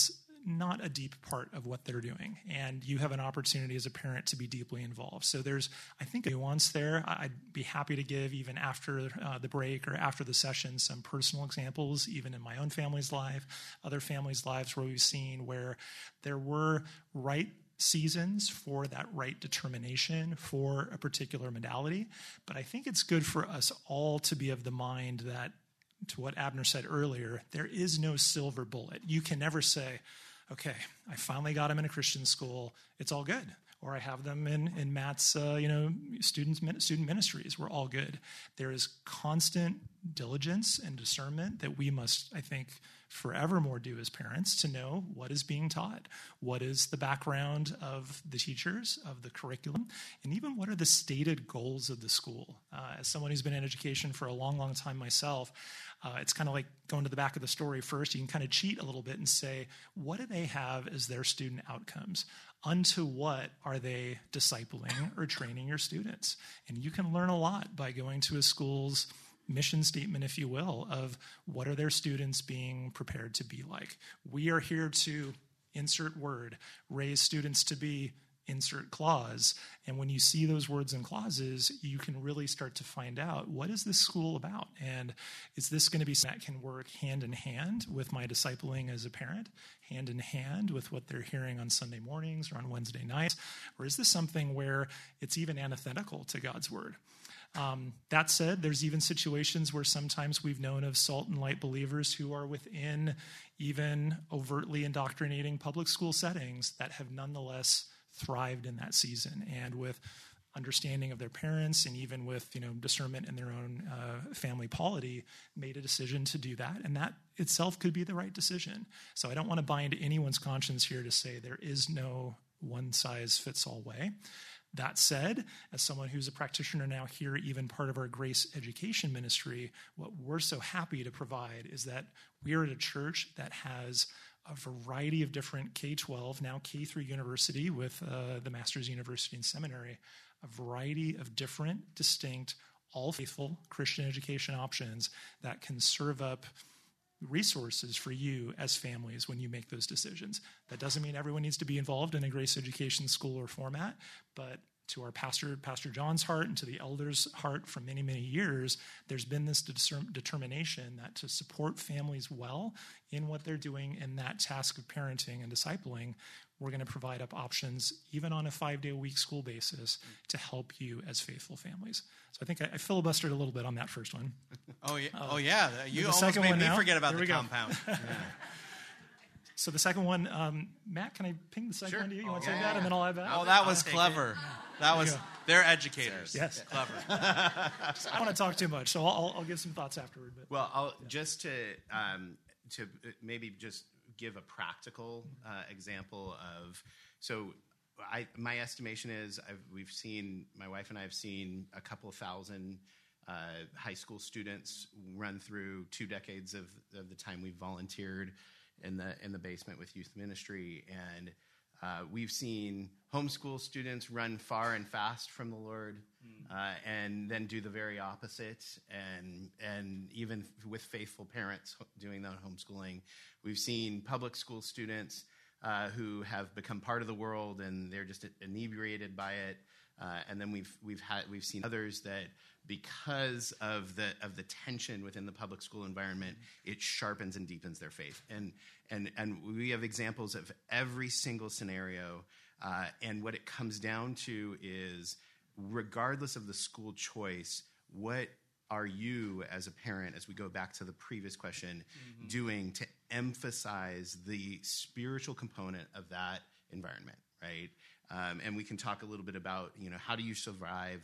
not a deep part of what they're doing. And you have an opportunity as a parent to be deeply involved. So there's, I think, a nuance there. I'd be happy to give, even after uh, the break or after the session, some personal examples, even in my own family's life, other families' lives where we've seen where there were right seasons for that right determination for a particular modality. But I think it's good for us all to be of the mind that, to what Abner said earlier, there is no silver bullet. You can never say, okay, I finally got him in a Christian school, it's all good. Or I have them in, in Matt's uh, you know, students, student ministries, we're all good. There is constant diligence and discernment that we must, I think, forevermore do as parents to know what is being taught, what is the background of the teachers, of the curriculum, and even what are the stated goals of the school. Uh, as someone who's been in education for a long, long time myself, uh, it's kind of like going to the back of the story first. You can kind of cheat a little bit and say, what do they have as their student outcomes? Unto what are they discipling or training your students? And you can learn a lot by going to a school's mission statement, if you will, of what are their students being prepared to be like. We are here to insert word, raise students to be insert clause. And when you see those words and clauses, you can really start to find out, what is this school about? And is this going to be something that can work hand in hand with my discipling as a parent, hand in hand with what they're hearing on Sunday mornings or on Wednesday nights? Or is this something where it's even antithetical to God's word? Um, that said, there's even situations where sometimes we've known of salt and light believers who are within even overtly indoctrinating public school settings that have nonetheless thrived in that season, and with understanding of their parents and even with, you know, discernment in their own uh, family polity, made a decision to do that. And that itself could be the right decision. So I don't want to bind anyone's conscience here to say there is no one-size-fits-all way. That said, as someone who's a practitioner now here, even part of our Grace Education Ministry, what we're so happy to provide is that we are at a church that has a variety of different K twelve, now K through university with uh, the Master's University and Seminary, a variety of different, distinct, all faithful Christian education options that can serve up resources for you as families when you make those decisions. That doesn't mean everyone needs to be involved in a Grace Education school or format, but to our pastor, Pastor John's heart, and to the elders' heart for many, many years, there's been this determination that to support families well in what they're doing in that task of parenting and discipling, we're going to provide up options, even on a five-day-a-week school basis, to help you as faithful families. So I think I, I filibustered a little bit on that first one. Oh, yeah. Uh, Oh, yeah. You the almost second made one me now. forget about Here the we go. compound. Yeah. So the second one, um, Matt, can I ping the second Sure. one to you? You Oh, want to yeah, take that, yeah. and then I'll add that? Oh, that I'll was take clever. That was, go. they're educators. Yes. Clever. I don't want to talk too much, so I'll, I'll give some thoughts afterward. But Well, I'll just to um, to maybe just give a practical uh, example of so. I, my estimation is I've, we've seen my wife and I have seen a couple of thousand uh, high school students run through two decades of, of the time we've volunteered in the in the basement with youth ministry, and uh, we've seen homeschool students run far and fast from the Lord, mm. uh, and then do the very opposite. And and even with faithful parents doing that homeschooling, we've seen public school students uh, who have become part of the world and they're just inebriated by it. Uh, and then we've we've had we've seen others that, because of the of the tension within the public school environment, it sharpens and deepens their faith. And and and we have examples of every single scenario. Uh, and what it comes down to is, regardless of the school choice, what are you as a parent, as we go back to the previous question, mm-hmm. doing to emphasize the spiritual component of that environment, right? Um, and we can talk a little bit about, you know, how do you survive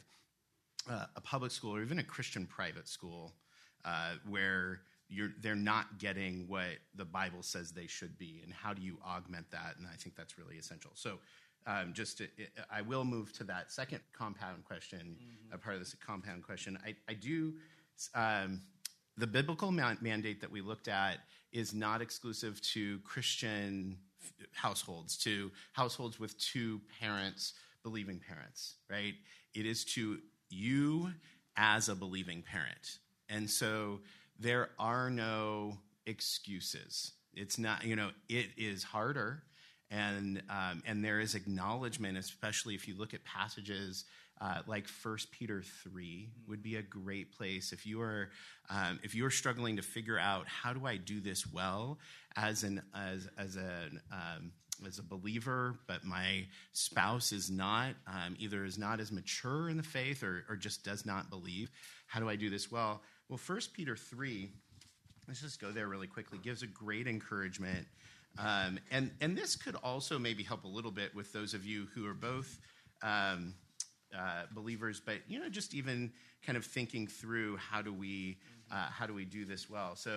uh, a public school or even a Christian private school uh, where you're they're not getting what the Bible says they should be, and how do you augment that? And I think that's really essential. So um, just to, I will move to that second compound question, mm-hmm. a part of this compound question. I, I do, um, the biblical man- mandate that we looked at is not exclusive to Christian households, to households with two parents, believing parents, right? It is to you as a believing parent. And so there are no excuses. It's not, you know, it is harder. And um, and there is acknowledgement, especially if you look at passages uh, like First Peter three would be a great place. If you are um, if you are struggling to figure out how do I do this well as an as as a um, as a believer, but my spouse is not um, either is not as mature in the faith or or just does not believe. How do I do this well? Well, First Peter three. Let's just go there really quickly. Gives a great encouragement. Um, and, and this could also maybe help a little bit with those of you who are both um, uh, believers, but, you know, just even kind of thinking through how do we, uh, how do we do this well. So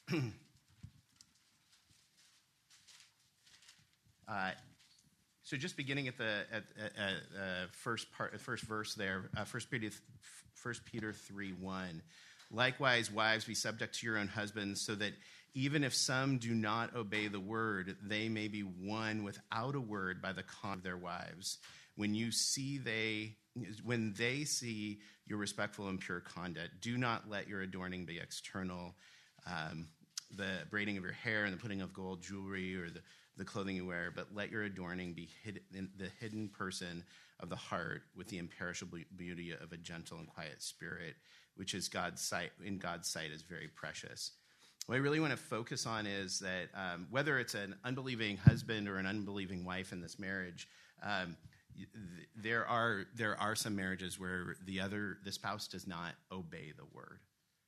uh, so just beginning at the at, at, at, uh, first part, first verse there, uh, First Peter, First Peter three one. Likewise, wives, be subject to your own husbands, so that even if some do not obey the word, they may be won without a word by the conduct of their wives. When you see they, when they see your respectful and pure conduct, do not let your adorning be external, um, the braiding of your hair and the putting of gold jewelry or the, the clothing you wear, but let your adorning be hidden, the hidden person of the heart with the imperishable beauty of a gentle and quiet spirit, which is God's sight, in God's sight is very precious. What I really want to focus on is that um, whether it's an unbelieving husband or an unbelieving wife in this marriage, um, th- there are there are some marriages where the other the spouse does not obey the word,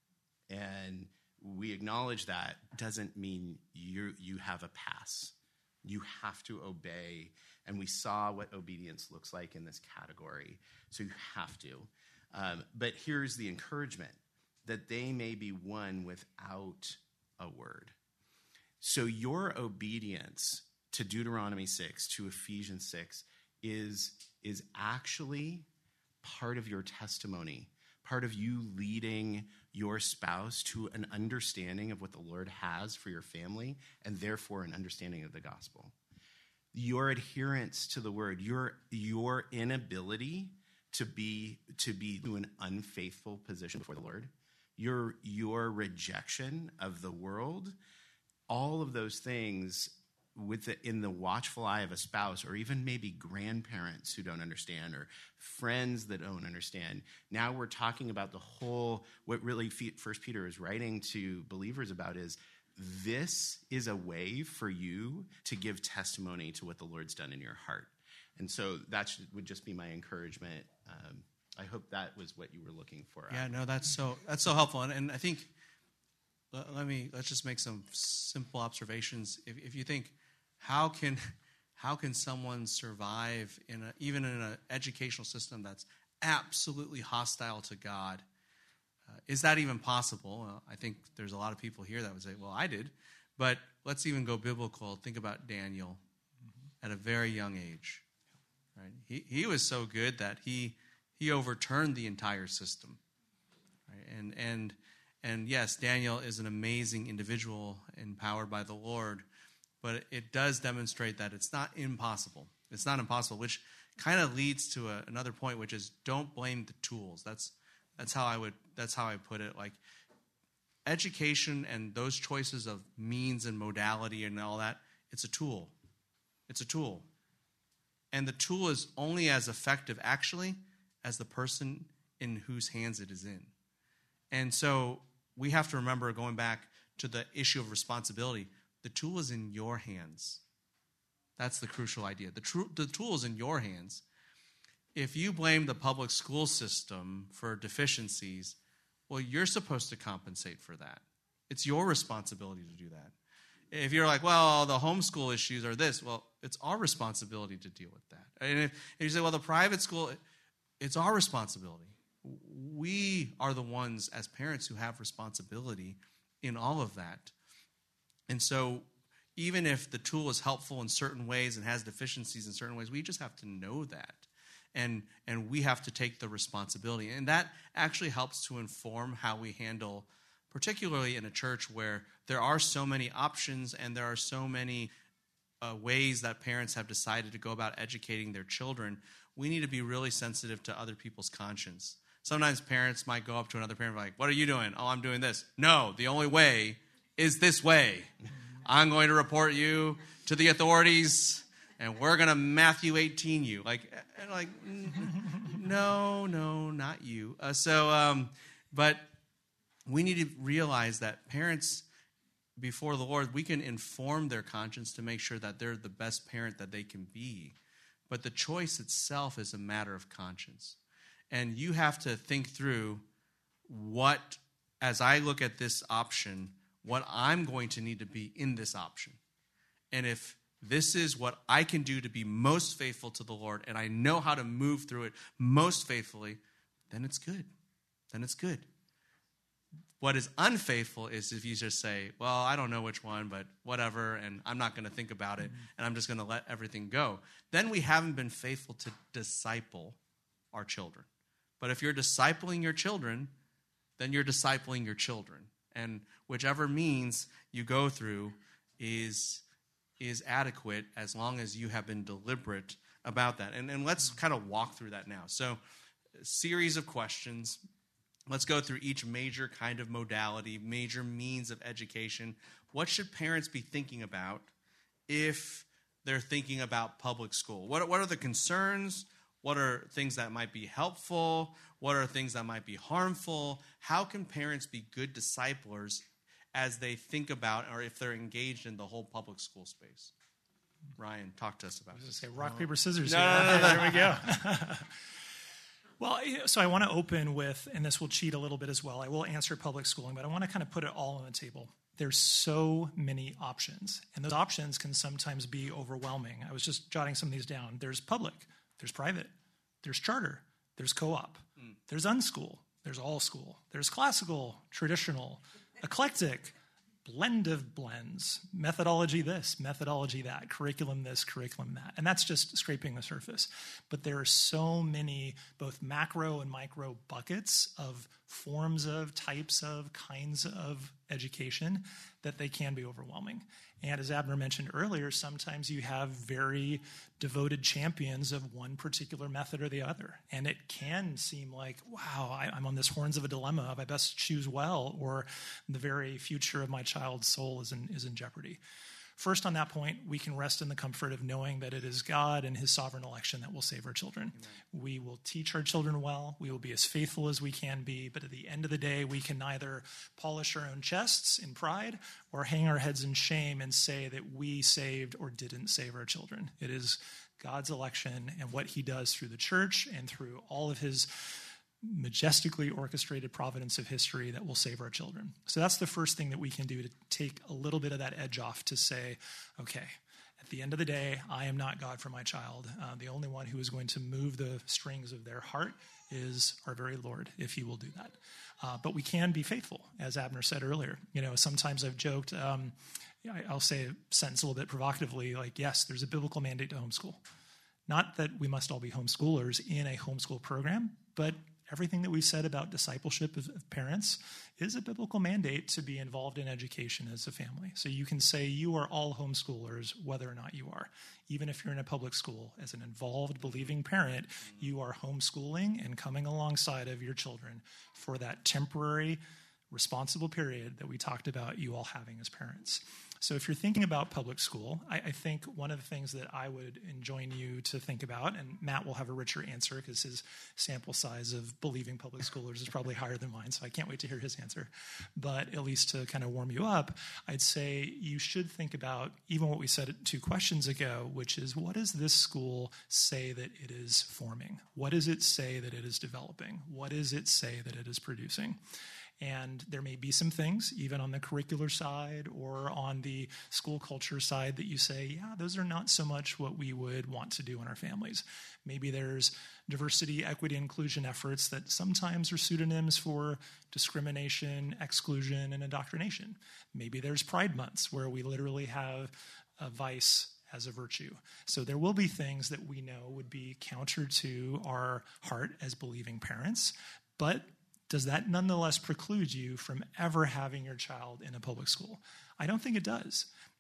and we acknowledge that doesn't mean you you have a pass. You have to obey, and we saw what obedience looks like in this category, so you have to. Um, but here's the encouragement, that they may be won without a word. So your obedience to Deuteronomy six, to Ephesians six, is, is actually part of your testimony, part of you leading your spouse to an understanding of what the Lord has for your family, and therefore an understanding of the gospel. Your adherence to the word, your, your inability to be to be to an unfaithful position before the Lord, your your rejection of the world, all of those things with the, in the watchful eye of a spouse, or even maybe grandparents who don't understand, or friends that don't understand. Now we're talking about the whole, what really First Peter is writing to believers about is, this is a way for you to give testimony to what the Lord's done in your heart. And so that should, would just be my encouragement. Um, I hope that was what you were looking for. Yeah, no, that's so that's so helpful. And, and I think, let, let me, let's just make some simple observations. If, if you think, how can how can someone survive in a, even in an educational system that's absolutely hostile to God? Uh, is that even possible? Well, I think there's a lot of people here that would say, well, I did. But let's even go biblical. Think about Daniel mm-hmm. at a very young age. Right? He he was so good that he he overturned the entire system. Right? And and and yes, Daniel is an amazing individual empowered by the Lord, but it does demonstrate that it's not impossible. It's not impossible, which kind of leads to a, another point, which is don't blame the tools. That's that's how I would that's how I put it. Like education and those choices of means and modality and all that, it's a tool. It's a tool. And the tool is only as effective, actually, as the person in whose hands it is in. And so we have to remember, going back to the issue of responsibility, the tool is in your hands. That's the crucial idea. The, tr- the tool is in your hands. If you blame the public school system for deficiencies, well, you're supposed to compensate for that. It's your responsibility to do that. If you're like, well, the homeschool issues are this, well, it's our responsibility to deal with that. And if, if you say, well, the private school, it's our responsibility. We are the ones as parents who have responsibility in all of that. And so even if the tool is helpful in certain ways and has deficiencies in certain ways, we just have to know that. And, and we have to take the responsibility. And that actually helps to inform how we handle, particularly in a church where there are so many options and there are so many uh, ways that parents have decided to go about educating their children. We need to be really sensitive to other people's conscience. Sometimes parents might go up to another parent and be like, what are you doing? Oh, I'm doing this. No, the only way is this way. I'm going to report you to the authorities, and we're going to Matthew eighteen you. Like, like, no, no, not you. Uh, so, um, but we need to realize that parents, before the Lord, we can inform their conscience to make sure that they're the best parent that they can be. But the choice itself is a matter of conscience. And you have to think through what, as I look at this option, what I'm going to need to be in this option. And if this is what I can do to be most faithful to the Lord, and I know how to move through it most faithfully, then it's good. Then it's good. What is unfaithful is if you just say, well, I don't know which one, but whatever, and I'm not going to think about it, and I'm just going to let everything go. Then we haven't been faithful to disciple our children. But if you're discipling your children, then you're discipling your children. And whichever means you go through is, is adequate as long as you have been deliberate about that. And, and let's kind of walk through that now. So, a series of questions. Let's go through each major kind of modality, major means of education. What should parents be thinking about if they're thinking about public school? What, what are the concerns? What are things that might be helpful? What are things that might be harmful? How can parents be good disciplers as they think about, or if they're engaged in the whole public school space? Ryan, talk to us about I was this. going to say rock, paper, scissors. No, no, no, no. There we go. Well, so I want to open with, and this will cheat a little bit as well. I will answer public schooling, but I want to kind of put it all on the table. There's so many options, and those options can sometimes be overwhelming. I was just jotting some of these down. There's public, there's private, there's charter, there's co-op, mm. there's unschool, there's all school, there's classical, traditional, eclectic, blend of blends, methodology this, methodology that, curriculum this, curriculum that. And that's just scraping the surface. But there are so many both macro and micro buckets of forms of, types of, kinds of education that they can be overwhelming. And as Abner mentioned earlier, sometimes you have very devoted champions of one particular method or the other. And it can seem like, wow, I, I'm on this horns of a dilemma of I best choose well, or the very future of my child's soul is in, is in jeopardy. First, on that point, we can rest in the comfort of knowing that it is God and his sovereign election that will save our children. Amen. We will teach our children well. We will be as faithful as we can be. But at the end of the day, we can neither polish our own chests in pride or hang our heads in shame and say that we saved or didn't save our children. It is God's election and what he does through the church and through all of his majestically orchestrated providence of history that will save our children. So that's the first thing that we can do to take a little bit of that edge off, to say, okay, at the end of the day, I am not God for my child. Uh, the only one who is going to move the strings of their heart is our very Lord, if he will do that. Uh, but we can be faithful, as Abner said earlier. You know, sometimes I've joked, um, I, I'll say a sentence a little bit provocatively, like, yes, there's a biblical mandate to homeschool. Not that we must all be homeschoolers in a homeschool program, but everything that we've said about discipleship of, of parents is a biblical mandate to be involved in education as a family. So you can say you are all homeschoolers, whether or not you are. Even if you're in a public school, as an involved, believing parent, you are homeschooling and coming alongside of your children for that temporary, responsible period that we talked about you all having as parents. So if you're thinking about public school, I, I think one of the things that I would enjoin you to think about, and Matt will have a richer answer because his sample size of believing public schoolers is probably higher than mine, so I can't wait to hear his answer. But at least to kind of warm you up, I'd say you should think about even what we said two questions ago, which is, what does this school say that it is forming? What does it say that it is developing? What does it say that it is producing? And there may be some things, even on the curricular side or on the school culture side, that you say, yeah, those are not so much what we would want to do in our families. Maybe there's diversity, equity, inclusion efforts that sometimes are pseudonyms for discrimination, exclusion, and indoctrination. Maybe there's Pride Months where we literally have a vice as a virtue. So there will be things that we know would be counter to our heart as believing parents, but does that nonetheless preclude you from ever having your child in a public school? I don't think it does.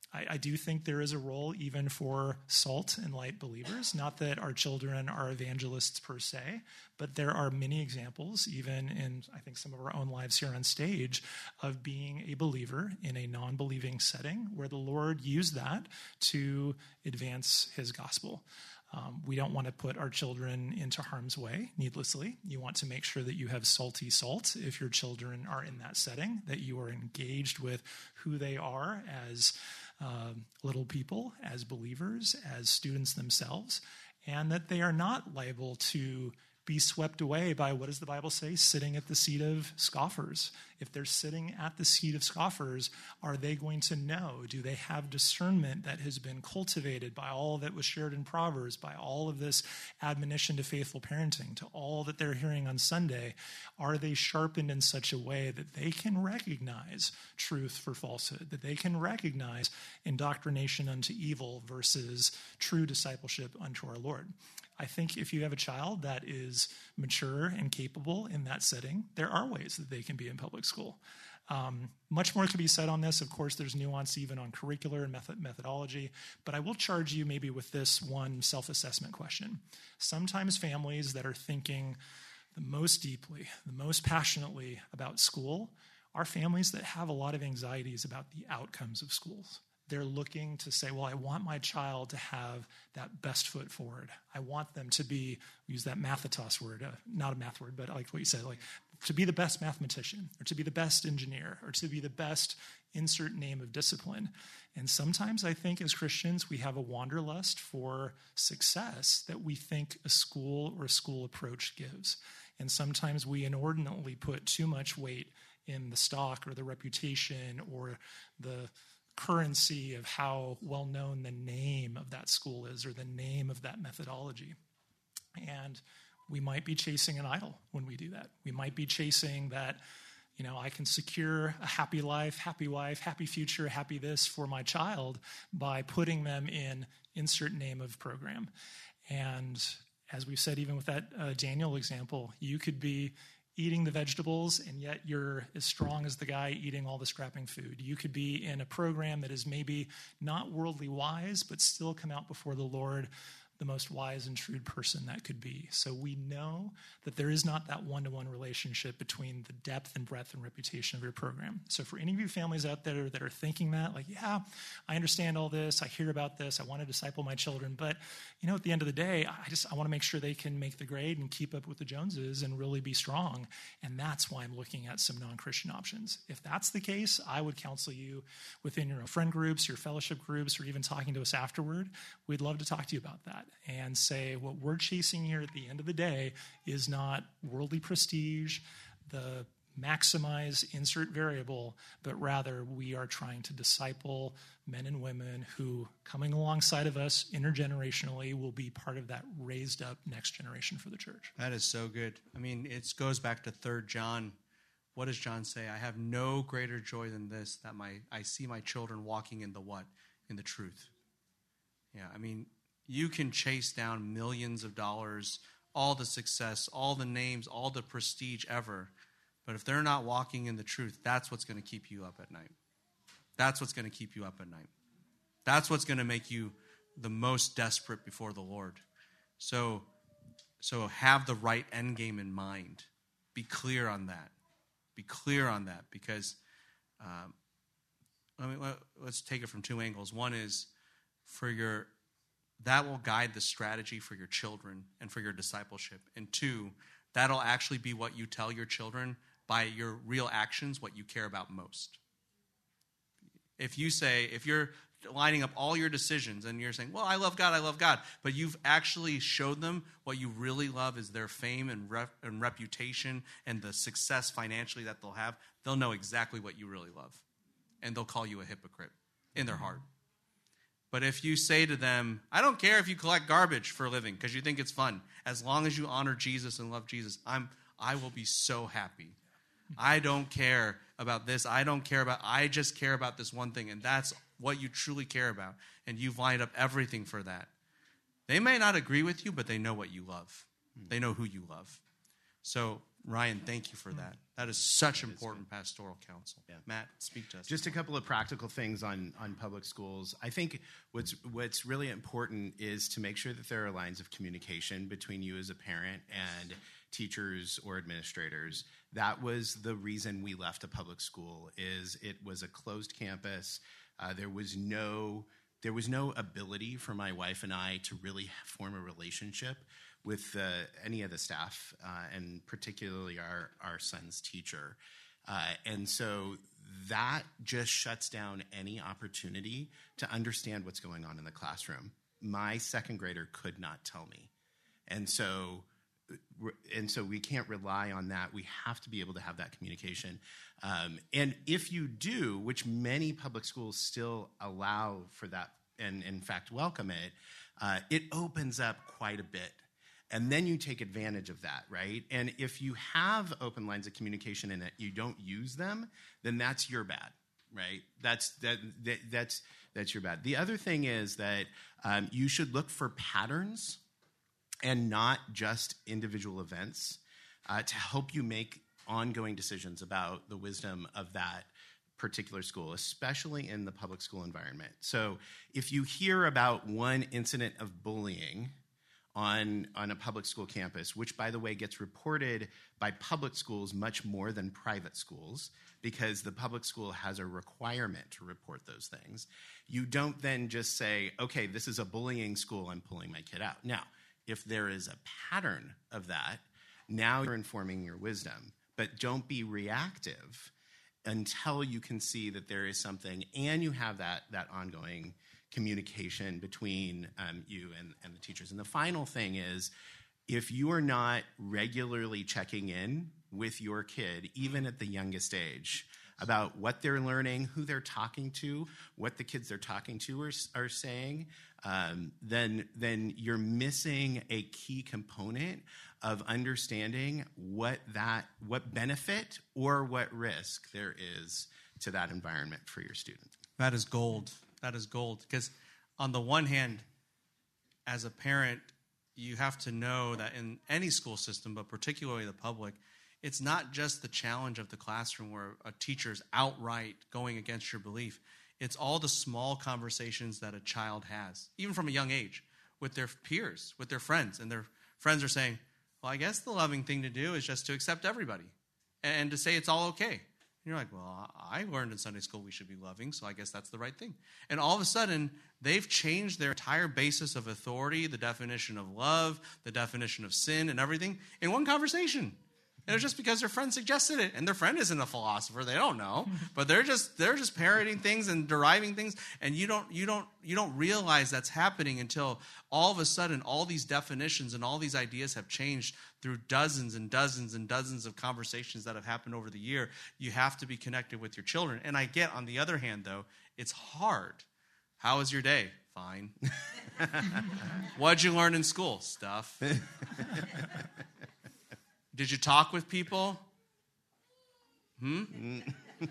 I, I do think there is a role even for salt and light believers. Not that our children are evangelists per se, but there are many examples, even in, I think, some of our own lives here on stage, of being a believer in a non-believing setting where the Lord used that to advance his gospel. Um, we don't want to put our children into harm's way needlessly. You want to make sure that you have salty salt if your children are in that setting, that you are engaged with who they are as uh, little people, as believers, as students themselves, and that they are not liable to be swept away by, what does the Bible say, sitting at the seat of scoffers. If they're sitting at the seat of scoffers, are they going to know? Do they have discernment that has been cultivated by all that was shared in Proverbs, by all of this admonition to faithful parenting, to all that they're hearing on Sunday? Are they sharpened in such a way that they can recognize truth for falsehood, that they can recognize indoctrination unto evil versus true discipleship unto our Lord? I think if you have a child that is mature and capable in that setting, there are ways that they can be in public school. Um, much more could be said on this. Of course, there's nuance even on curricular and method methodology, but I will charge you maybe with this one self-assessment question. Sometimes families that are thinking the most deeply, the most passionately about school are families that have a lot of anxieties about the outcomes of schools. They're looking to say, well, I want my child to have that best foot forward. I want them to be, use that mathitos word, uh, not a math word, but like what you said, like to be the best mathematician, or to be the best engineer, or to be the best insert name of discipline. And sometimes I think as Christians, we have a wanderlust for success that we think a school or a school approach gives. And sometimes we inordinately put too much weight in the stock or the reputation or the currency of how well known the name of that school is or the name of that methodology. And we might be chasing an idol when we do that. We might be chasing that, you know, I can secure a happy life, happy wife, happy future, happy this for my child by putting them in insert name of program. And as we've said, even with that uh, Daniel example, you could be eating the vegetables, and yet you're as strong as the guy eating all the scrapping food. You could be in a program that is maybe not worldly wise, but still come out before the Lord the most wise and shrewd person that could be. So we know that there is not that one-to-one relationship between the depth and breadth and reputation of your program. So for any of you families out there that are thinking that, like, yeah, I understand all this, I hear about this, I want to disciple my children, but, you know, at the end of the day, I just I want to make sure they can make the grade and keep up with the Joneses and really be strong, and that's why I'm looking at some non-Christian options. If that's the case, I would counsel you within your friend groups, your fellowship groups, or even talking to us afterward. We'd love to talk to you about that and say what we're chasing here at the end of the day is not worldly prestige, the maximize insert variable, but rather we are trying to disciple men and women who, coming alongside of us intergenerationally, will be part of that raised up next generation for the church. That is so good. I mean, it goes back to Third John. What does John say? I have no greater joy than this, that my I see my children walking in the what? In the truth. Yeah, I mean, you can chase down millions of dollars, all the success, all the names, all the prestige ever. But if they're not walking in the truth, that's what's going to keep you up at night. That's what's going to keep you up at night. That's what's going to make you the most desperate before the Lord. So, so have the right end game in mind. Be clear on that. Be clear on that, because um, I mean, let's take it from two angles. One is for your that will guide the strategy for your children and for your discipleship. And two, that'll actually be what you tell your children by your real actions, what you care about most. If you say, if you're lining up all your decisions and you're saying, well, I love God, I love God, but you've actually showed them what you really love is their fame and, rep- and reputation and the success financially that they'll have, they'll know exactly what you really love. And they'll call you a hypocrite in their heart. But if you say to them, I don't care if you collect garbage for a living because you think it's fun. As long as you honor Jesus and love Jesus, I'm, I will be so happy. I don't care about this. I don't care about, I just care about this one thing. And that's what you truly care about. And you've lined up everything for that. They may not agree with you, but they know what you love. They know who you love. So Ryan, thank you for that. That is such important pastoral counsel. Yeah. Matt, speak to us. Just a couple of practical things on, on public schools. I think what's what's really important is to make sure that there are lines of communication between you as a parent and teachers or administrators. That was the reason we left a public school, is it was a closed campus. Uh, there was no there was no ability for my wife and I to really form a relationship with uh, any of the staff, uh, and particularly our, our son's teacher. Uh, and so that just shuts down any opportunity to understand what's going on in the classroom. My second grader could not tell me. And so and so we can't rely on that. We have to be able to have that communication. Um, and if you do, which many public schools still allow for that, and in fact welcome it, uh, it opens up quite a bit. And then you take advantage of that, right? And if you have open lines of communication and you don't use them, then that's your bad, right? That's that, that that's that's your bad. The other thing is that um, you should look for patterns and not just individual events uh, to help you make ongoing decisions about the wisdom of that particular school, especially in the public school environment. So if you hear about one incident of bullying on, on a public school campus, which, by the way, gets reported by public schools much more than private schools, because the public school has a requirement to report those things, you don't then just say, okay, this is a bullying school, I'm pulling my kid out. Now, if there is a pattern of that, now you're informing your wisdom. But don't be reactive until you can see that there is something and you have that, that ongoing communication between um, you and, and the teachers. And the final thing is, if you are not regularly checking in with your kid, even at the youngest age, about what they're learning, who they're talking to, what the kids they're talking to are, are saying, um, then, then you're missing a key component of understanding what that, what benefit or what risk there is to that environment for your student. That is gold. That is gold. Because on the one hand, as a parent, you have to know that in any school system, but particularly the public, it's not just the challenge of the classroom where a teacher's outright going against your belief. It's all the small conversations that a child has, even from a young age, with their peers, with their friends. And their friends are saying, well, I guess the loving thing to do is just to accept everybody and to say it's all okay. And you're like, well, I learned in Sunday school we should be loving, so I guess that's the right thing. And all of a sudden, they've changed their entire basis of authority, the definition of love, the definition of sin, and everything in one conversation. And it's just because their friend suggested it, and their friend isn't a philosopher; they don't know. But they're just they're just parroting things and deriving things, and you don't you don't you don't realize that's happening until all of a sudden all these definitions and all these ideas have changed through dozens and dozens and dozens of conversations that have happened over the year. You have to be connected with your children. And I get, on the other hand, though, it's hard. How was your day? Fine. What'd you learn in school? Stuff. Did you talk with people? Hmm?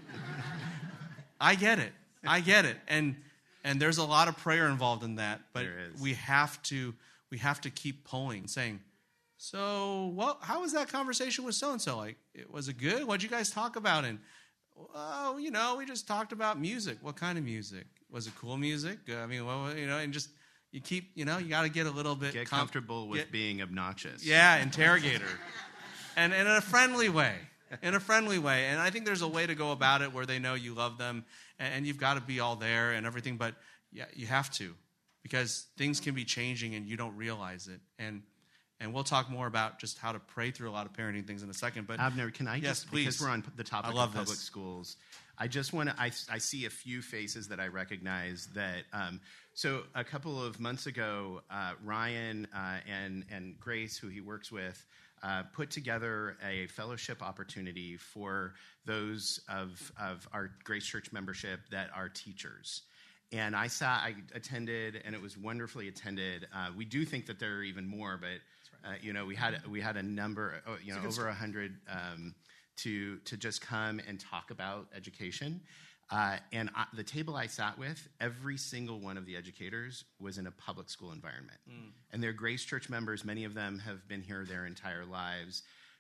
I get it. I get it. And and there's a lot of prayer involved in that, but we have to we have to keep pulling, saying, so what how was that conversation with so and so? Like, was it good? What'd you guys talk about? And oh, you know, we just talked about music. What kind of music? Was it cool music? I mean, well, you know, and just you keep, you know, you got to get a little bit get com- comfortable with get, being obnoxious. Yeah, interrogator. And, and in a friendly way, in a friendly way. And I think there's a way to go about it where they know you love them, and, and you've got to be all there and everything. But yeah, you have to, because things can be changing and you don't realize it. And and we'll talk more about just how to pray through a lot of parenting things in a second. But Abner, can I yes, just, please. Because we're on the topic I love of public this. schools, I just want to, I, I see a few faces that I recognize that, um, so a couple of months ago, uh, Ryan uh, and, and Grace, who he works with, Uh, put together a fellowship opportunity for those of, of our Grace Church membership that are teachers. And I saw, I attended, and it was wonderfully attended. Uh, we do think that there are even more, but uh, you know, we had we had a number, you know, over a hundred um, to to just come and talk about education. Uh, and I, the table I sat with, every single one of the educators was in a public school environment. Mm. And they're Grace Church members. Many of them have been here their entire lives.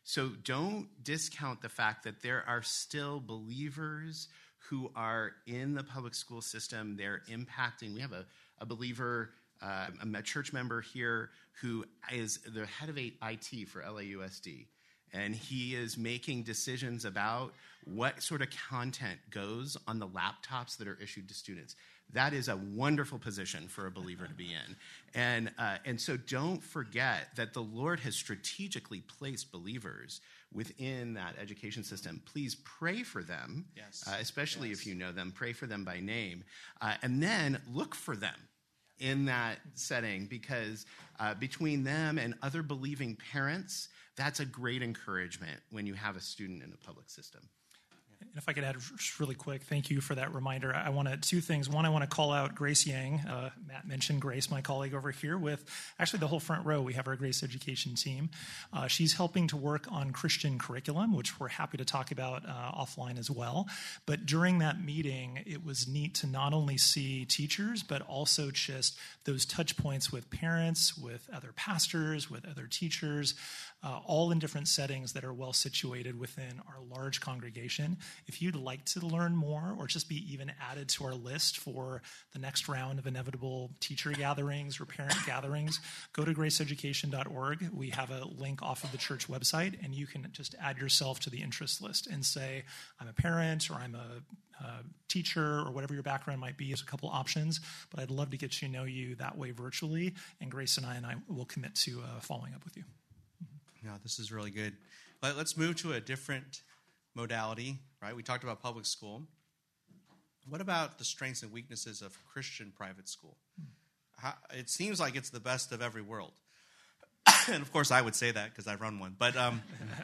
So don't discount the fact that there are still believers who are in the public school system. They're impacting. We have a, a believer, uh, a church member here who is the head of I T for L A U S D. And he is making decisions about what sort of content goes on the laptops that are issued to students. That is a wonderful position for a believer to be in. And, uh, and so don't forget that the Lord has strategically placed believers within that education system. Please pray for them, yes. uh, especially yes. if you know them. Pray for them by name. Uh, and then look for them in that setting, because uh, between them and other believing parents, that's a great encouragement when you have a student in a public system. And if I could add just really quick, thank you for that reminder. I want to, two things. One, I want to call out Grace Yang. Uh, Matt mentioned Grace, my colleague over here, with actually the whole front row. We have our Grace Education team. Uh, she's helping to work on Christian curriculum, which we're happy to talk about uh, offline as well. But during that meeting, it was neat to not only see teachers, but also just those touch points with parents, with other pastors, with other teachers, uh, all in different settings that are well situated within our large congregation. If you'd like to learn more or just be even added to our list for the next round of inevitable teacher gatherings or parent gatherings, go to grace education dot org. We have a link off of the church website, and you can just add yourself to the interest list and say, I'm a parent or I'm a, a teacher or whatever your background might be. There's a couple options, but I'd love to get to know you that way virtually, and Grace and I and I will commit to uh, following up with you. Yeah, this is really good. But let's move to a different modality, right? We talked about public school. What about the strengths and weaknesses of Christian private school? How, it seems like it's the best of every world. And of course I would say that because I run one. But um,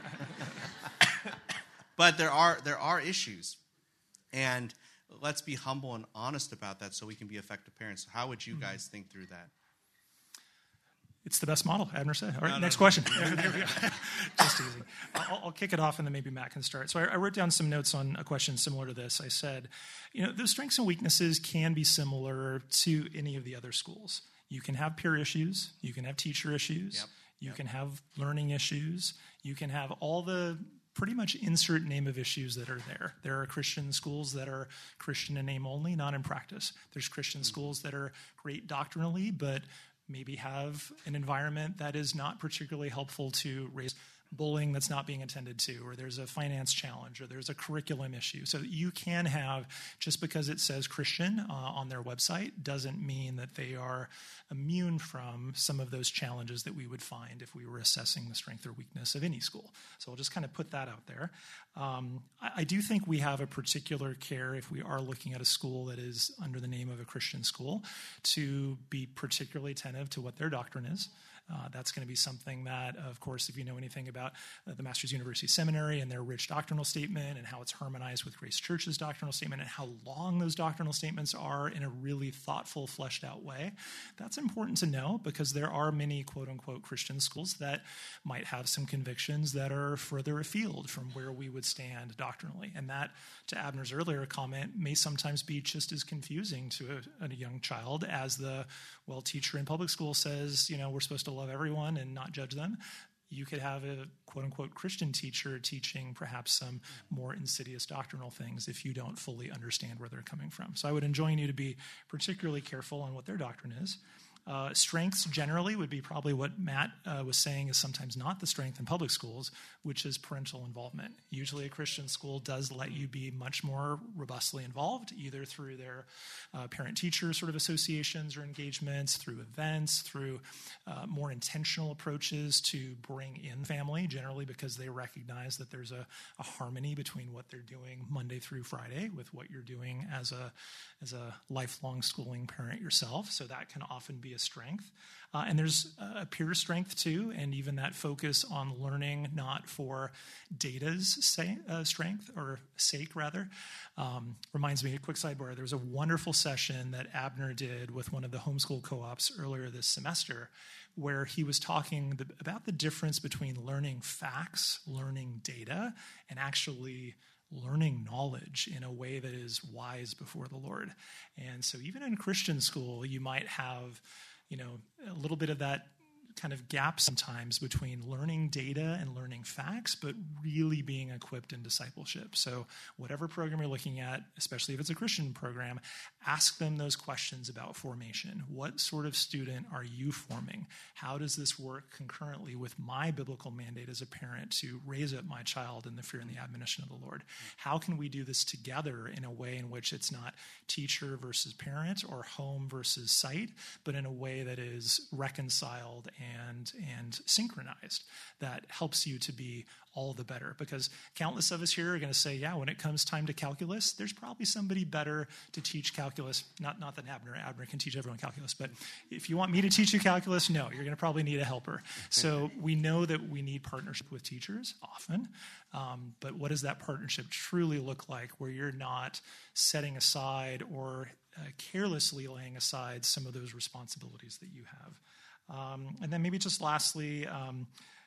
but there are there are issues. And let's be humble and honest about that so we can be effective parents. How would you guys think through that? It's the best model, Abner said. All right, no, next no. question. There we go. Just easy. I'll, I'll kick it off, and then maybe Matt can start. So I, I wrote down some notes on a question similar to this. I said, you know, the strengths and weaknesses can be similar to any of the other schools. You can have peer issues. You can have teacher issues. Yep. You Yep. can have learning issues. You can have all the pretty much insert name of issues that are there. There are Christian schools that are Christian in name only, not in practice. There's Christian mm-hmm. schools that are great doctrinally, but maybe have an environment that is not particularly helpful to raise bullying that's not being attended to, or there's a finance challenge, or there's a curriculum issue. So you can have, just because it says Christian uh, on their website, doesn't mean that they are immune from some of those challenges that we would find if we were assessing the strength or weakness of any school. So I'll just kind of put that out there. Um, I, I do think we have a particular care, if we are looking at a school that is under the name of a Christian school, to be particularly attentive to what their doctrine is. Uh, that's going to be something that, of course, if you know anything about uh, the Masters University Seminary and their rich doctrinal statement and how it's harmonized with Grace Church's doctrinal statement and how long those doctrinal statements are in a really thoughtful, fleshed out way, that's important to know, because there are many quote-unquote Christian schools that might have some convictions that are further afield from where we would stand doctrinally. And that, to Abner's earlier comment, may sometimes be just as confusing to a, a young child as the, well, teacher in public school says, you know, we're supposed to love everyone and not judge them. You could have a quote-unquote Christian teacher teaching perhaps some more insidious doctrinal things if you don't fully understand where they're coming from. So I would enjoin you to be particularly careful on what their doctrine is. Uh, strengths generally would be probably what Matt uh, was saying is sometimes not the strength in public schools, which is parental involvement. Usually a Christian school does let you be much more robustly involved, either through their uh, parent-teacher sort of associations or engagements, through events, through uh, more intentional approaches to bring in family, generally because they recognize that there's a, a harmony between what they're doing Monday through Friday with what you're doing as a, as a lifelong schooling parent yourself. So that can often be a strength. Uh, and there's a peer strength too, and even that focus on learning not for data's say, uh, strength or sake rather. Um, reminds me, a quick sidebar, there was a wonderful session that Abner did with one of the homeschool co-ops earlier this semester where he was talking the, about the difference between learning facts, learning data, and actually learning knowledge in a way that is wise before the Lord. And so even in Christian school, you might have, you know, a little bit of that kind of gap sometimes between learning data and learning facts, but really being equipped in discipleship. So whatever program you're looking at, especially if it's a Christian program, ask them those questions about formation. What sort of student are you forming? How does this work concurrently with my biblical mandate as a parent to raise up my child in the fear and the admonition of the Lord? How can we do this together in a way in which it's not teacher versus parent or home versus site, but in a way that is reconciled and, and synchronized, that helps you to be all the better? Because countless of us here are going to say, yeah, when it comes time to calculus, there's probably somebody better to teach calculus. Not, not that Abner, Abner can teach everyone calculus, but if you want me to teach you calculus, no, you're going to probably need a helper. So we know that we need partnership with teachers often, um, but what does that partnership truly look like, where you're not setting aside or uh, carelessly laying aside some of those responsibilities that you have? Um, and then maybe just lastly, um,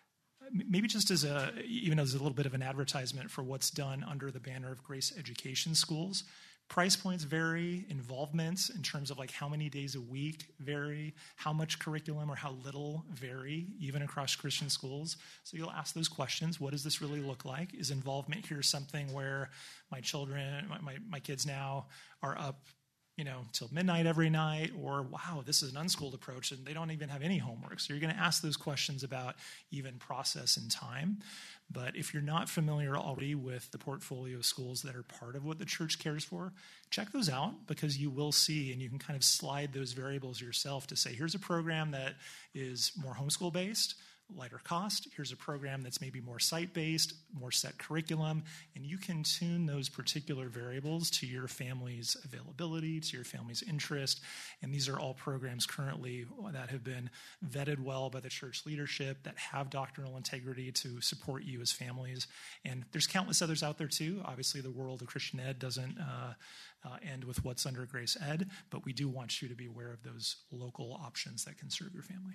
maybe just as a, even as a little bit of an advertisement for what's done under the banner of Grace Education Schools, price points vary, involvements in terms of like how many days a week vary, how much curriculum or how little vary, even across Christian schools. So you'll ask those questions. What does this really look like? Is involvement here something where my children, my, my, my kids now are up, you know, till midnight every night, or wow, this is an unschooled approach and they don't even have any homework? So you're going to ask those questions about even process and time. But if you're not familiar already with the portfolio of schools that are part of what the church cares for, check those out, because you will see, and you can kind of slide those variables yourself to say, here's a program that is more homeschool based, lighter cost. Here's a program that's maybe more site-based, more set curriculum, and you can tune those particular variables to your family's availability, to your family's interest. And these are all programs currently that have been vetted well by the church leadership, that have doctrinal integrity to support you as families. And there's countless others out there too. Obviously, the world of Christian ed doesn't uh, uh, end with what's under Grace Ed, but we do want you to be aware of those local options that can serve your family.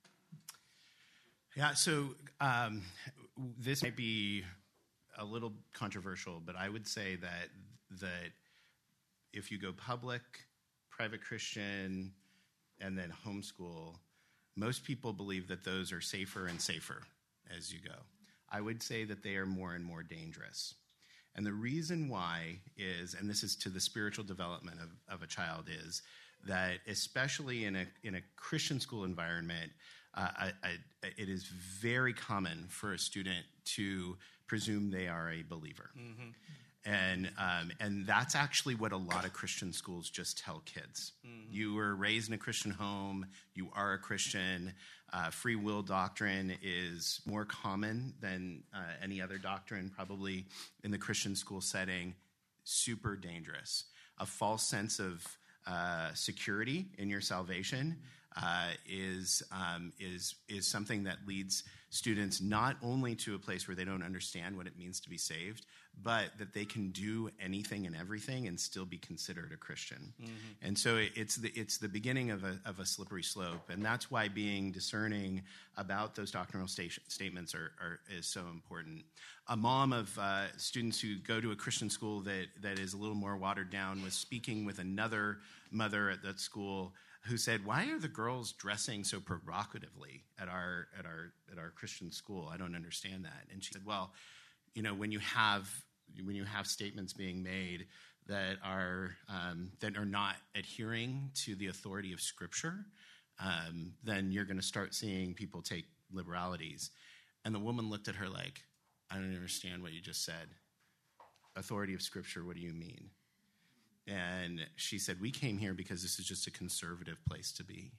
Yeah, so um, this might be a little controversial, but I would say that that if you go public, private Christian, and then homeschool, most people believe that those are safer and safer as you go. I would say that they are more and more dangerous. And the reason why is, and this is to the spiritual development of, of a child, is that especially in a in a Christian school environment, Uh, I, I, it is very common for a student to presume they are a believer. Mm-hmm. And um, and that's actually what a lot of Christian schools just tell kids. Mm-hmm. You were raised in a Christian home, you are a Christian. Uh, free will doctrine is more common than uh, any other doctrine, probably in the Christian school setting. Super dangerous. A false sense of uh, security in your salvation Uh, is um, is is something that leads students not only to a place where they don't understand what it means to be saved, but that they can do anything and everything and still be considered a Christian. Mm-hmm. And so it, it's the it's the beginning of a of a slippery slope, and that's why being discerning about those doctrinal station, statements are, are is so important. A mom of uh, students who go to a Christian school that that is a little more watered down was speaking with another mother at that school who said, "Why are the girls dressing so provocatively at our at our at our Christian school? I don't understand that." And she said, "Well, you know, when you have when you have statements being made that are um, that are not adhering to the authority of Scripture, um, then you're going to start seeing people take liberalities." And the woman looked at her like, "I don't understand what you just said. Authority of Scripture, what do you mean?" And she said, "We came here because this is just a conservative place to be."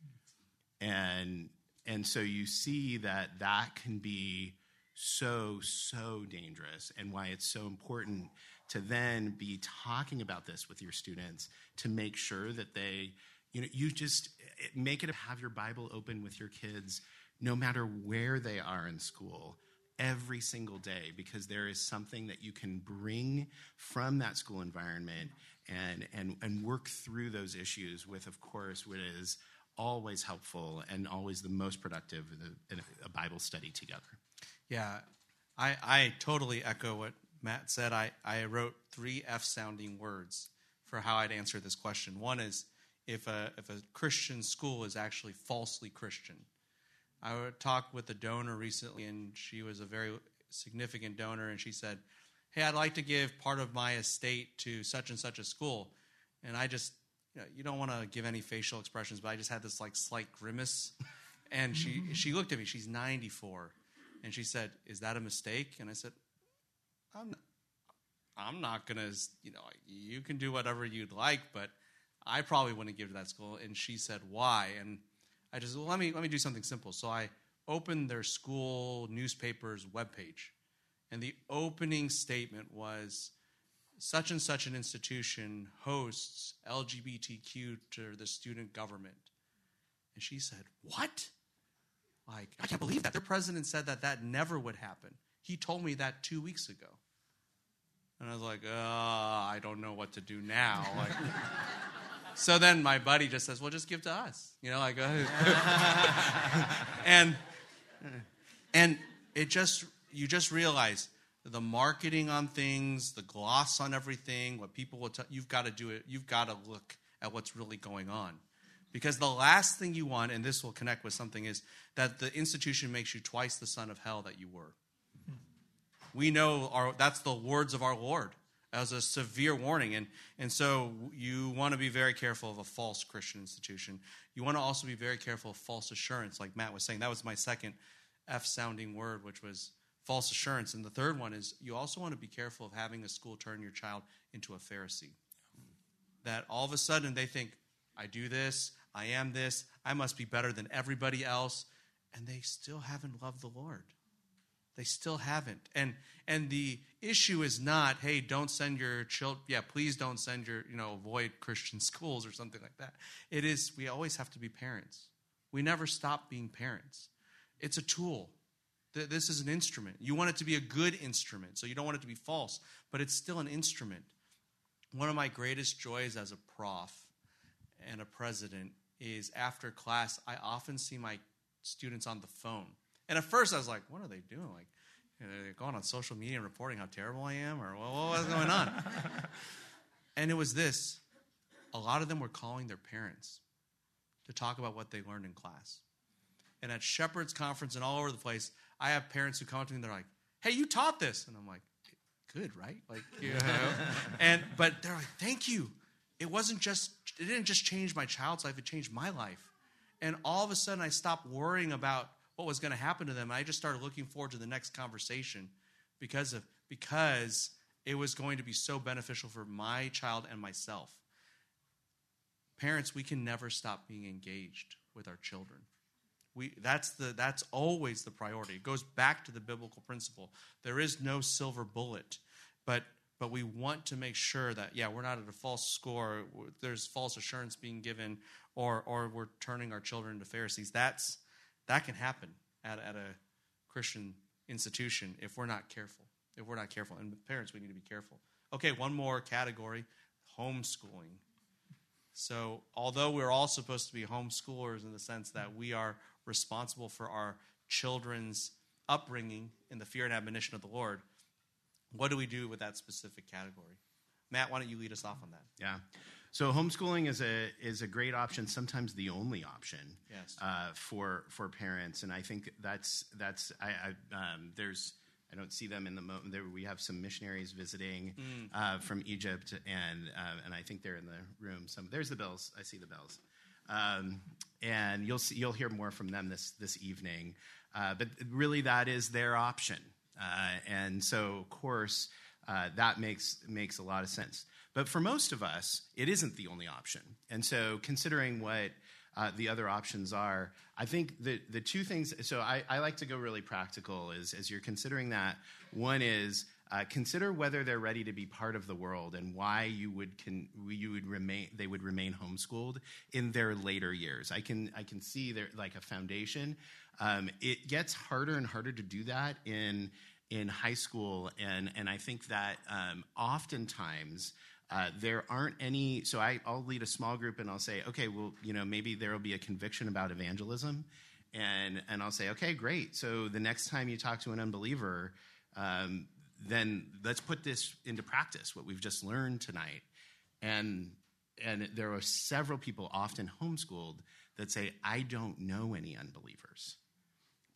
And and so you see that that can be so, so dangerous, and why it's so important to then be talking about this with your students to make sure that they, you know, you just make it have your Bible open with your kids no matter where they are in school every single day, because there is something that you can bring from that school environment and and and work through those issues with, of course, what is always helpful and always the most productive in a, in a Bible study together. Yeah, I, I totally echo what Matt said. I, I wrote three F-sounding words for how I'd answer this question. One is if a if a Christian school is actually falsely Christian. I talked with a donor recently, and she was a very significant donor, and she said, hey, I'd like to give part of my estate to such and such a school. And I just, you know, you don't want to give any facial expressions, but I just had this like slight grimace. And she, she looked at me, she's ninety-four. And she said, is that a mistake? And I said, I'm not, I'm not going to, you know, you can do whatever you'd like, but I probably wouldn't give to that school. And she said, why? And I just, well, let me, let me do something simple. So I opened their school newspaper's webpage. And the opening statement was, such and such an institution hosts L G B T Q to the student government. And she said, what? Like, I can't believe that. Their president said that that never would happen. He told me that two weeks ago. And I was like, oh, I don't know what to do now. Like, so then my buddy just says, well, just give to us. You know, like, uh, and, and it just, you just realize the marketing on things, the gloss on everything, what people will tell, you've got to do it. You've got to look at what's really going on. Because the last thing you want, and this will connect with something, is that the institution makes you twice the son of hell that you were. We know our, that's the words of our Lord as a severe warning. And, and so you want to be very careful of a false Christian institution. You want to also be very careful of false assurance, like Matt was saying. That was my second F-sounding word, which was false assurance. And the third one is you also want to be careful of having a school turn your child into a Pharisee. That all of a sudden they think, I do this, I am this, I must be better than everybody else. And they still haven't loved the Lord. They still haven't. And and the issue is not, hey, don't send your children, yeah, please don't send your, you know, avoid Christian schools or something like that. It is, we always have to be parents. We never stop being parents. It's a tool. This is an instrument. You want it to be a good instrument, so you don't want it to be false, but it's still an instrument. One of my greatest joys as a prof and a president is after class, I often see my students on the phone. And at first I was like, what are they doing? Like, you know, they're going on social media and reporting how terrible I am, or well, what was going on? And it was this. A lot of them were calling their parents to talk about what they learned in class. And at Shepherd's Conference and all over the place, I have parents who come up to me and they're like, hey, you taught this. And I'm like, good, right? Like, you know? and But they're like, thank you. It wasn't just, it didn't just change my child's life, it changed my life. And all of a sudden I stopped worrying about what was going to happen to them. I just started looking forward to the next conversation because of because it was going to be so beneficial for my child and myself. Parents, we can never stop being engaged with our children. We that's the that's always the priority. It goes back to the biblical principle. There is no silver bullet, but but we want to make sure that yeah, we're not at a false score. There's false assurance being given, or or we're turning our children into Pharisees. That's That can happen at, at a Christian institution if we're not careful. If we're not careful. And parents, we need to be careful. Okay, one more category, homeschooling. So although we're all supposed to be homeschoolers in the sense that we are responsible for our children's upbringing in the fear and admonition of the Lord, what do we do with that specific category? Matt, why don't you lead us off on that? Yeah. So homeschooling is a is a great option, sometimes the only option yes. uh, for for parents, and I think that's that's I, I um, there's I don't see them in the moment. There we have some missionaries visiting mm. uh, from Egypt, and uh, and I think they're in the room. Some there's the bells. I see the bells, um, and you'll see, you'll hear more from them this this evening. Uh, but really, that is their option, uh, and so of course uh, that makes makes a lot of sense. But for most of us, it isn't the only option. And so considering what uh, the other options are, I think the, the two things, so I, I like to go really practical is, as you're considering that. One is uh, consider whether they're ready to be part of the world and why you would can, you would remain they would remain homeschooled in their later years. I can I can see there like a foundation. Um, it gets harder and harder to do that in in high school, and and I think that um, oftentimes. Uh, there aren't any, so I, I'll lead a small group and I'll say, okay, well, you know, maybe there will be a conviction about evangelism. And and I'll say, okay, great. So the next time you talk to an unbeliever, um, then let's put this into practice, what we've just learned tonight. And and there are several people, often homeschooled, that say, I don't know any unbelievers.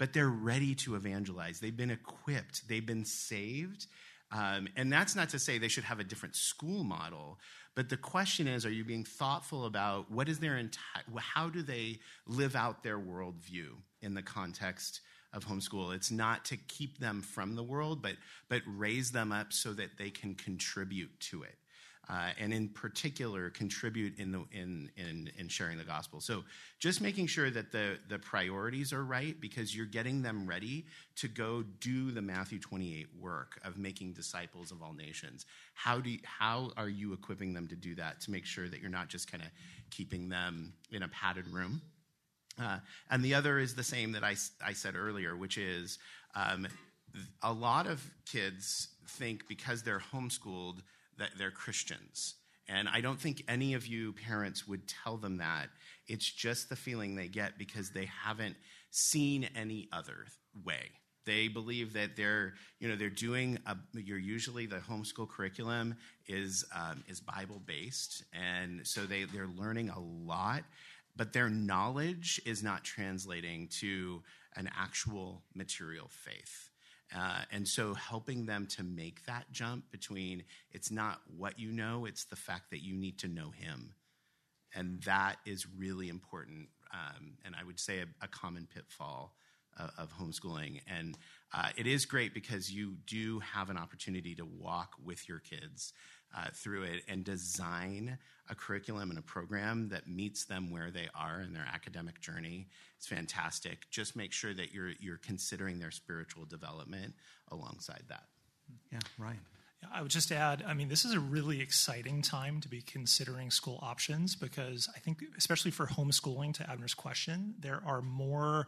but they're ready to evangelize. They've been equipped. They've been saved. Um, and that's not to say they should have a different school model, but the question is, are you being thoughtful about what is their entire, how do they live out their worldview in the context of homeschool? It's not to keep them from the world, but but raise them up so that they can contribute to it. Uh, and in particular, contribute in the in, in in sharing the gospel. So just making sure that the the priorities are right, because you're getting them ready to go do the Matthew twenty-eight work of making disciples of all nations. How do you, how are you equipping them to do that, to make sure that you're not just kind of keeping them in a padded room? Uh, and the other is the same that I, I said earlier, which is um, a lot of kids think because they're homeschooled that they're Christians. And I don't think any of you parents would tell them that. It's just the feeling they get because they haven't seen any other way. They believe that they're, you know, they're doing, a, you're usually the homeschool curriculum is um, is Bible-based. And so they, they're learning a lot, but their knowledge is not translating to an actual material faith. Uh, and so helping them to make that jump between it's not what you know, it's the fact that you need to know him. And that is really important, um, and I would say a, a common pitfall of, of homeschooling. And uh, it is great because you do have an opportunity to walk with your kids uh, through it and design a curriculum and a program that meets them where they are in their academic journey. It's fantastic. Just make sure that you're you're considering their spiritual development alongside that. Yeah, Ryan. Yeah, I would just add, I mean, this is a really exciting time to be considering school options, because I think, especially for homeschooling, to Abner's question, there are more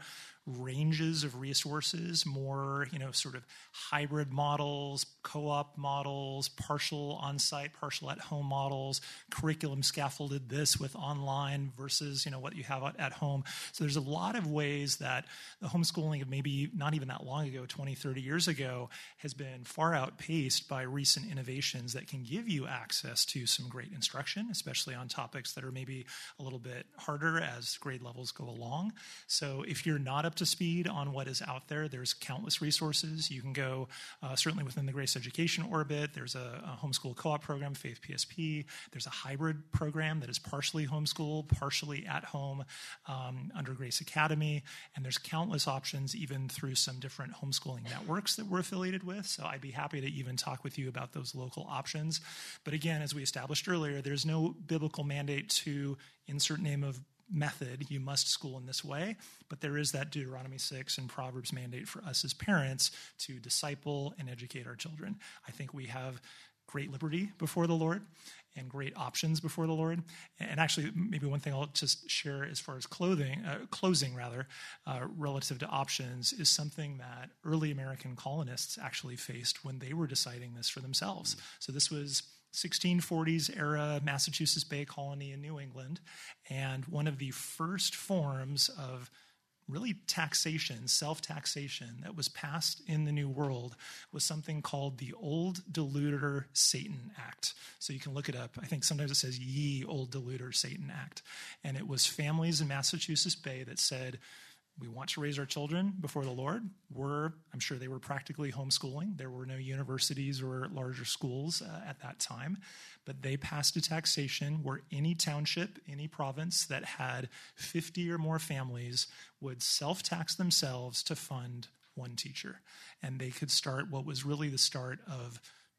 ranges of resources, more, you know, sort of hybrid models, co-op models, partial on-site, partial at-home models, curriculum scaffolded this with online versus, you know, what you have at home. So there's a lot of ways that the homeschooling of maybe not even that long ago, twenty, thirty years ago, has been far outpaced by recent innovations that can give you access to some great instruction, especially on topics that are maybe a little bit harder as grade levels go along. So if you're not up to speed on what is out there, there's countless resources. You can go uh, certainly within the Grace Education orbit. There's a, a homeschool co-op program, Faith P S P. There's a hybrid program that is partially homeschool, partially at home um, under Grace Academy. And there's countless options even through some different homeschooling networks that we're affiliated with. So I'd be happy to even talk with you about those local options. But again, as we established earlier, there's no biblical mandate to insert name of method, you must school in this way, but there is that Deuteronomy six and Proverbs mandate for us as parents to disciple and educate our children. I think we have great liberty before the Lord and great options before the Lord. And actually, maybe one thing I'll just share as far as clothing, uh, closing rather, uh, relative to options is something that early American colonists actually faced when they were deciding this for themselves. So this was sixteen forties era Massachusetts Bay Colony in New England, and one of the first forms of really taxation, self-taxation that was passed in the New World was something called the Old Deluder Satan Act. So you can look it up. I think sometimes it says Ye Old Deluder Satan Act. And it was families in Massachusetts Bay that said, we want to raise our children before the Lord. We're, I'm sure they were practically homeschooling. There were no universities or larger schools uh, at that time. But they passed a taxation where any township, any province that had fifty or more families would self-tax themselves to fund one teacher. And they could start what was really the start of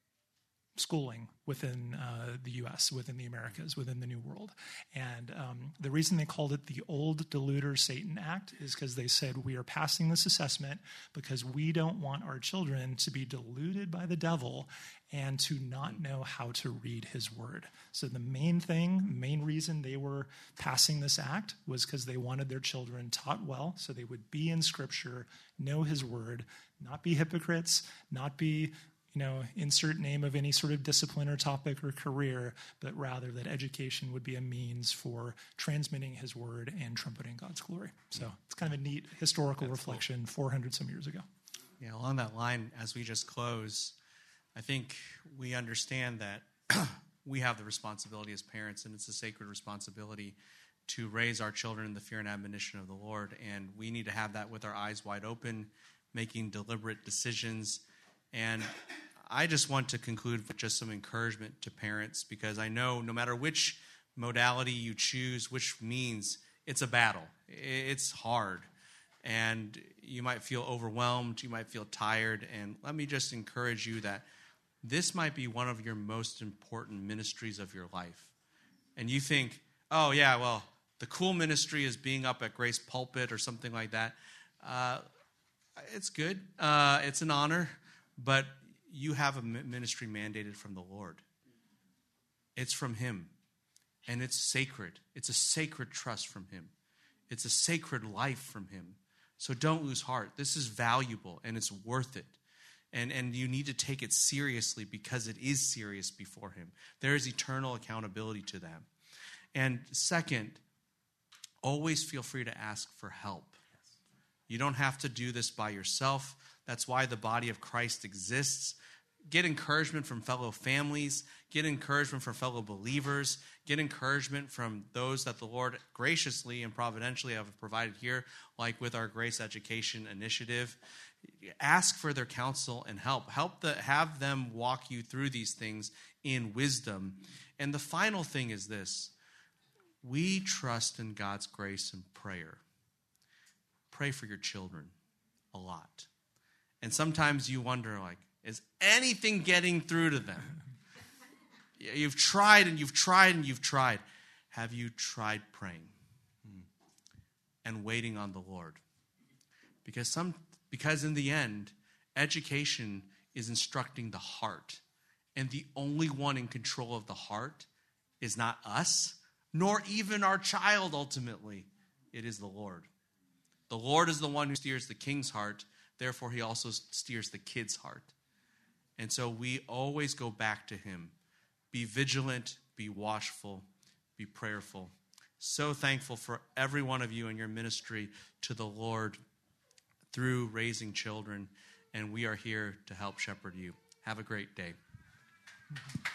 schooling within uh, the U S, within the Americas, within the New World. And um, the reason they called it the Old Deluder Satan Act is because they said, we are passing this assessment because we don't want our children to be deluded by the devil and to not know how to read his word. So the main thing, main reason they were passing this act was because they wanted their children taught well, so they would be in Scripture, know his word, not be hypocrites, not be, you know, insert name of any sort of discipline or topic or career, but rather that education would be a means for transmitting his word and trumpeting God's glory. So it's kind of a neat historical That's reflection cool. four hundred some years ago. Yeah, along that line, as we just close, I think we understand that we have the responsibility as parents, and it's a sacred responsibility to raise our children in the fear and admonition of the Lord. And we need to have that with our eyes wide open, making deliberate decisions. And I just want to conclude with just some encouragement to parents, because I know no matter which modality you choose, which means it's a battle. It's hard. And you might feel overwhelmed. You might feel tired. And let me just encourage you that this might be one of your most important ministries of your life. And you think, oh, yeah, well, the cool ministry is being up at Grace Pulpit or something like that. Uh, it's good. Uh, it's an honor. But you have a ministry mandated from the Lord. It's from Him. And it's sacred. It's a sacred trust from Him. It's a sacred life from Him. So don't lose heart. This is valuable and it's worth it. And, and you need to take it seriously because it is serious before Him. There is eternal accountability to that. And second, always feel free to ask for help. You don't have to do this by yourself. That's why the body of Christ exists. Get encouragement from fellow families. Get encouragement from fellow believers. Get encouragement from those that the Lord graciously and providentially have provided here, like with our Grace Education Initiative. Ask for their counsel and help. Help the, have them walk you through these things in wisdom. And the final thing is this. We trust in God's grace and prayer. Pray for your children a lot. And sometimes you wonder, like, is anything getting through to them? You've tried and you've tried and you've tried. Have you tried praying and waiting on the Lord? Because some, because in the end, education is instructing the heart. And the only one in control of the heart is not us, nor even our child ultimately. It is the Lord. The Lord is the one who steers the king's heart. Therefore, He also steers the kid's heart. And so we always go back to Him. Be vigilant, be watchful, be prayerful. So thankful for every one of you in your ministry to the Lord through raising children. And we are here to help shepherd you. Have a great day.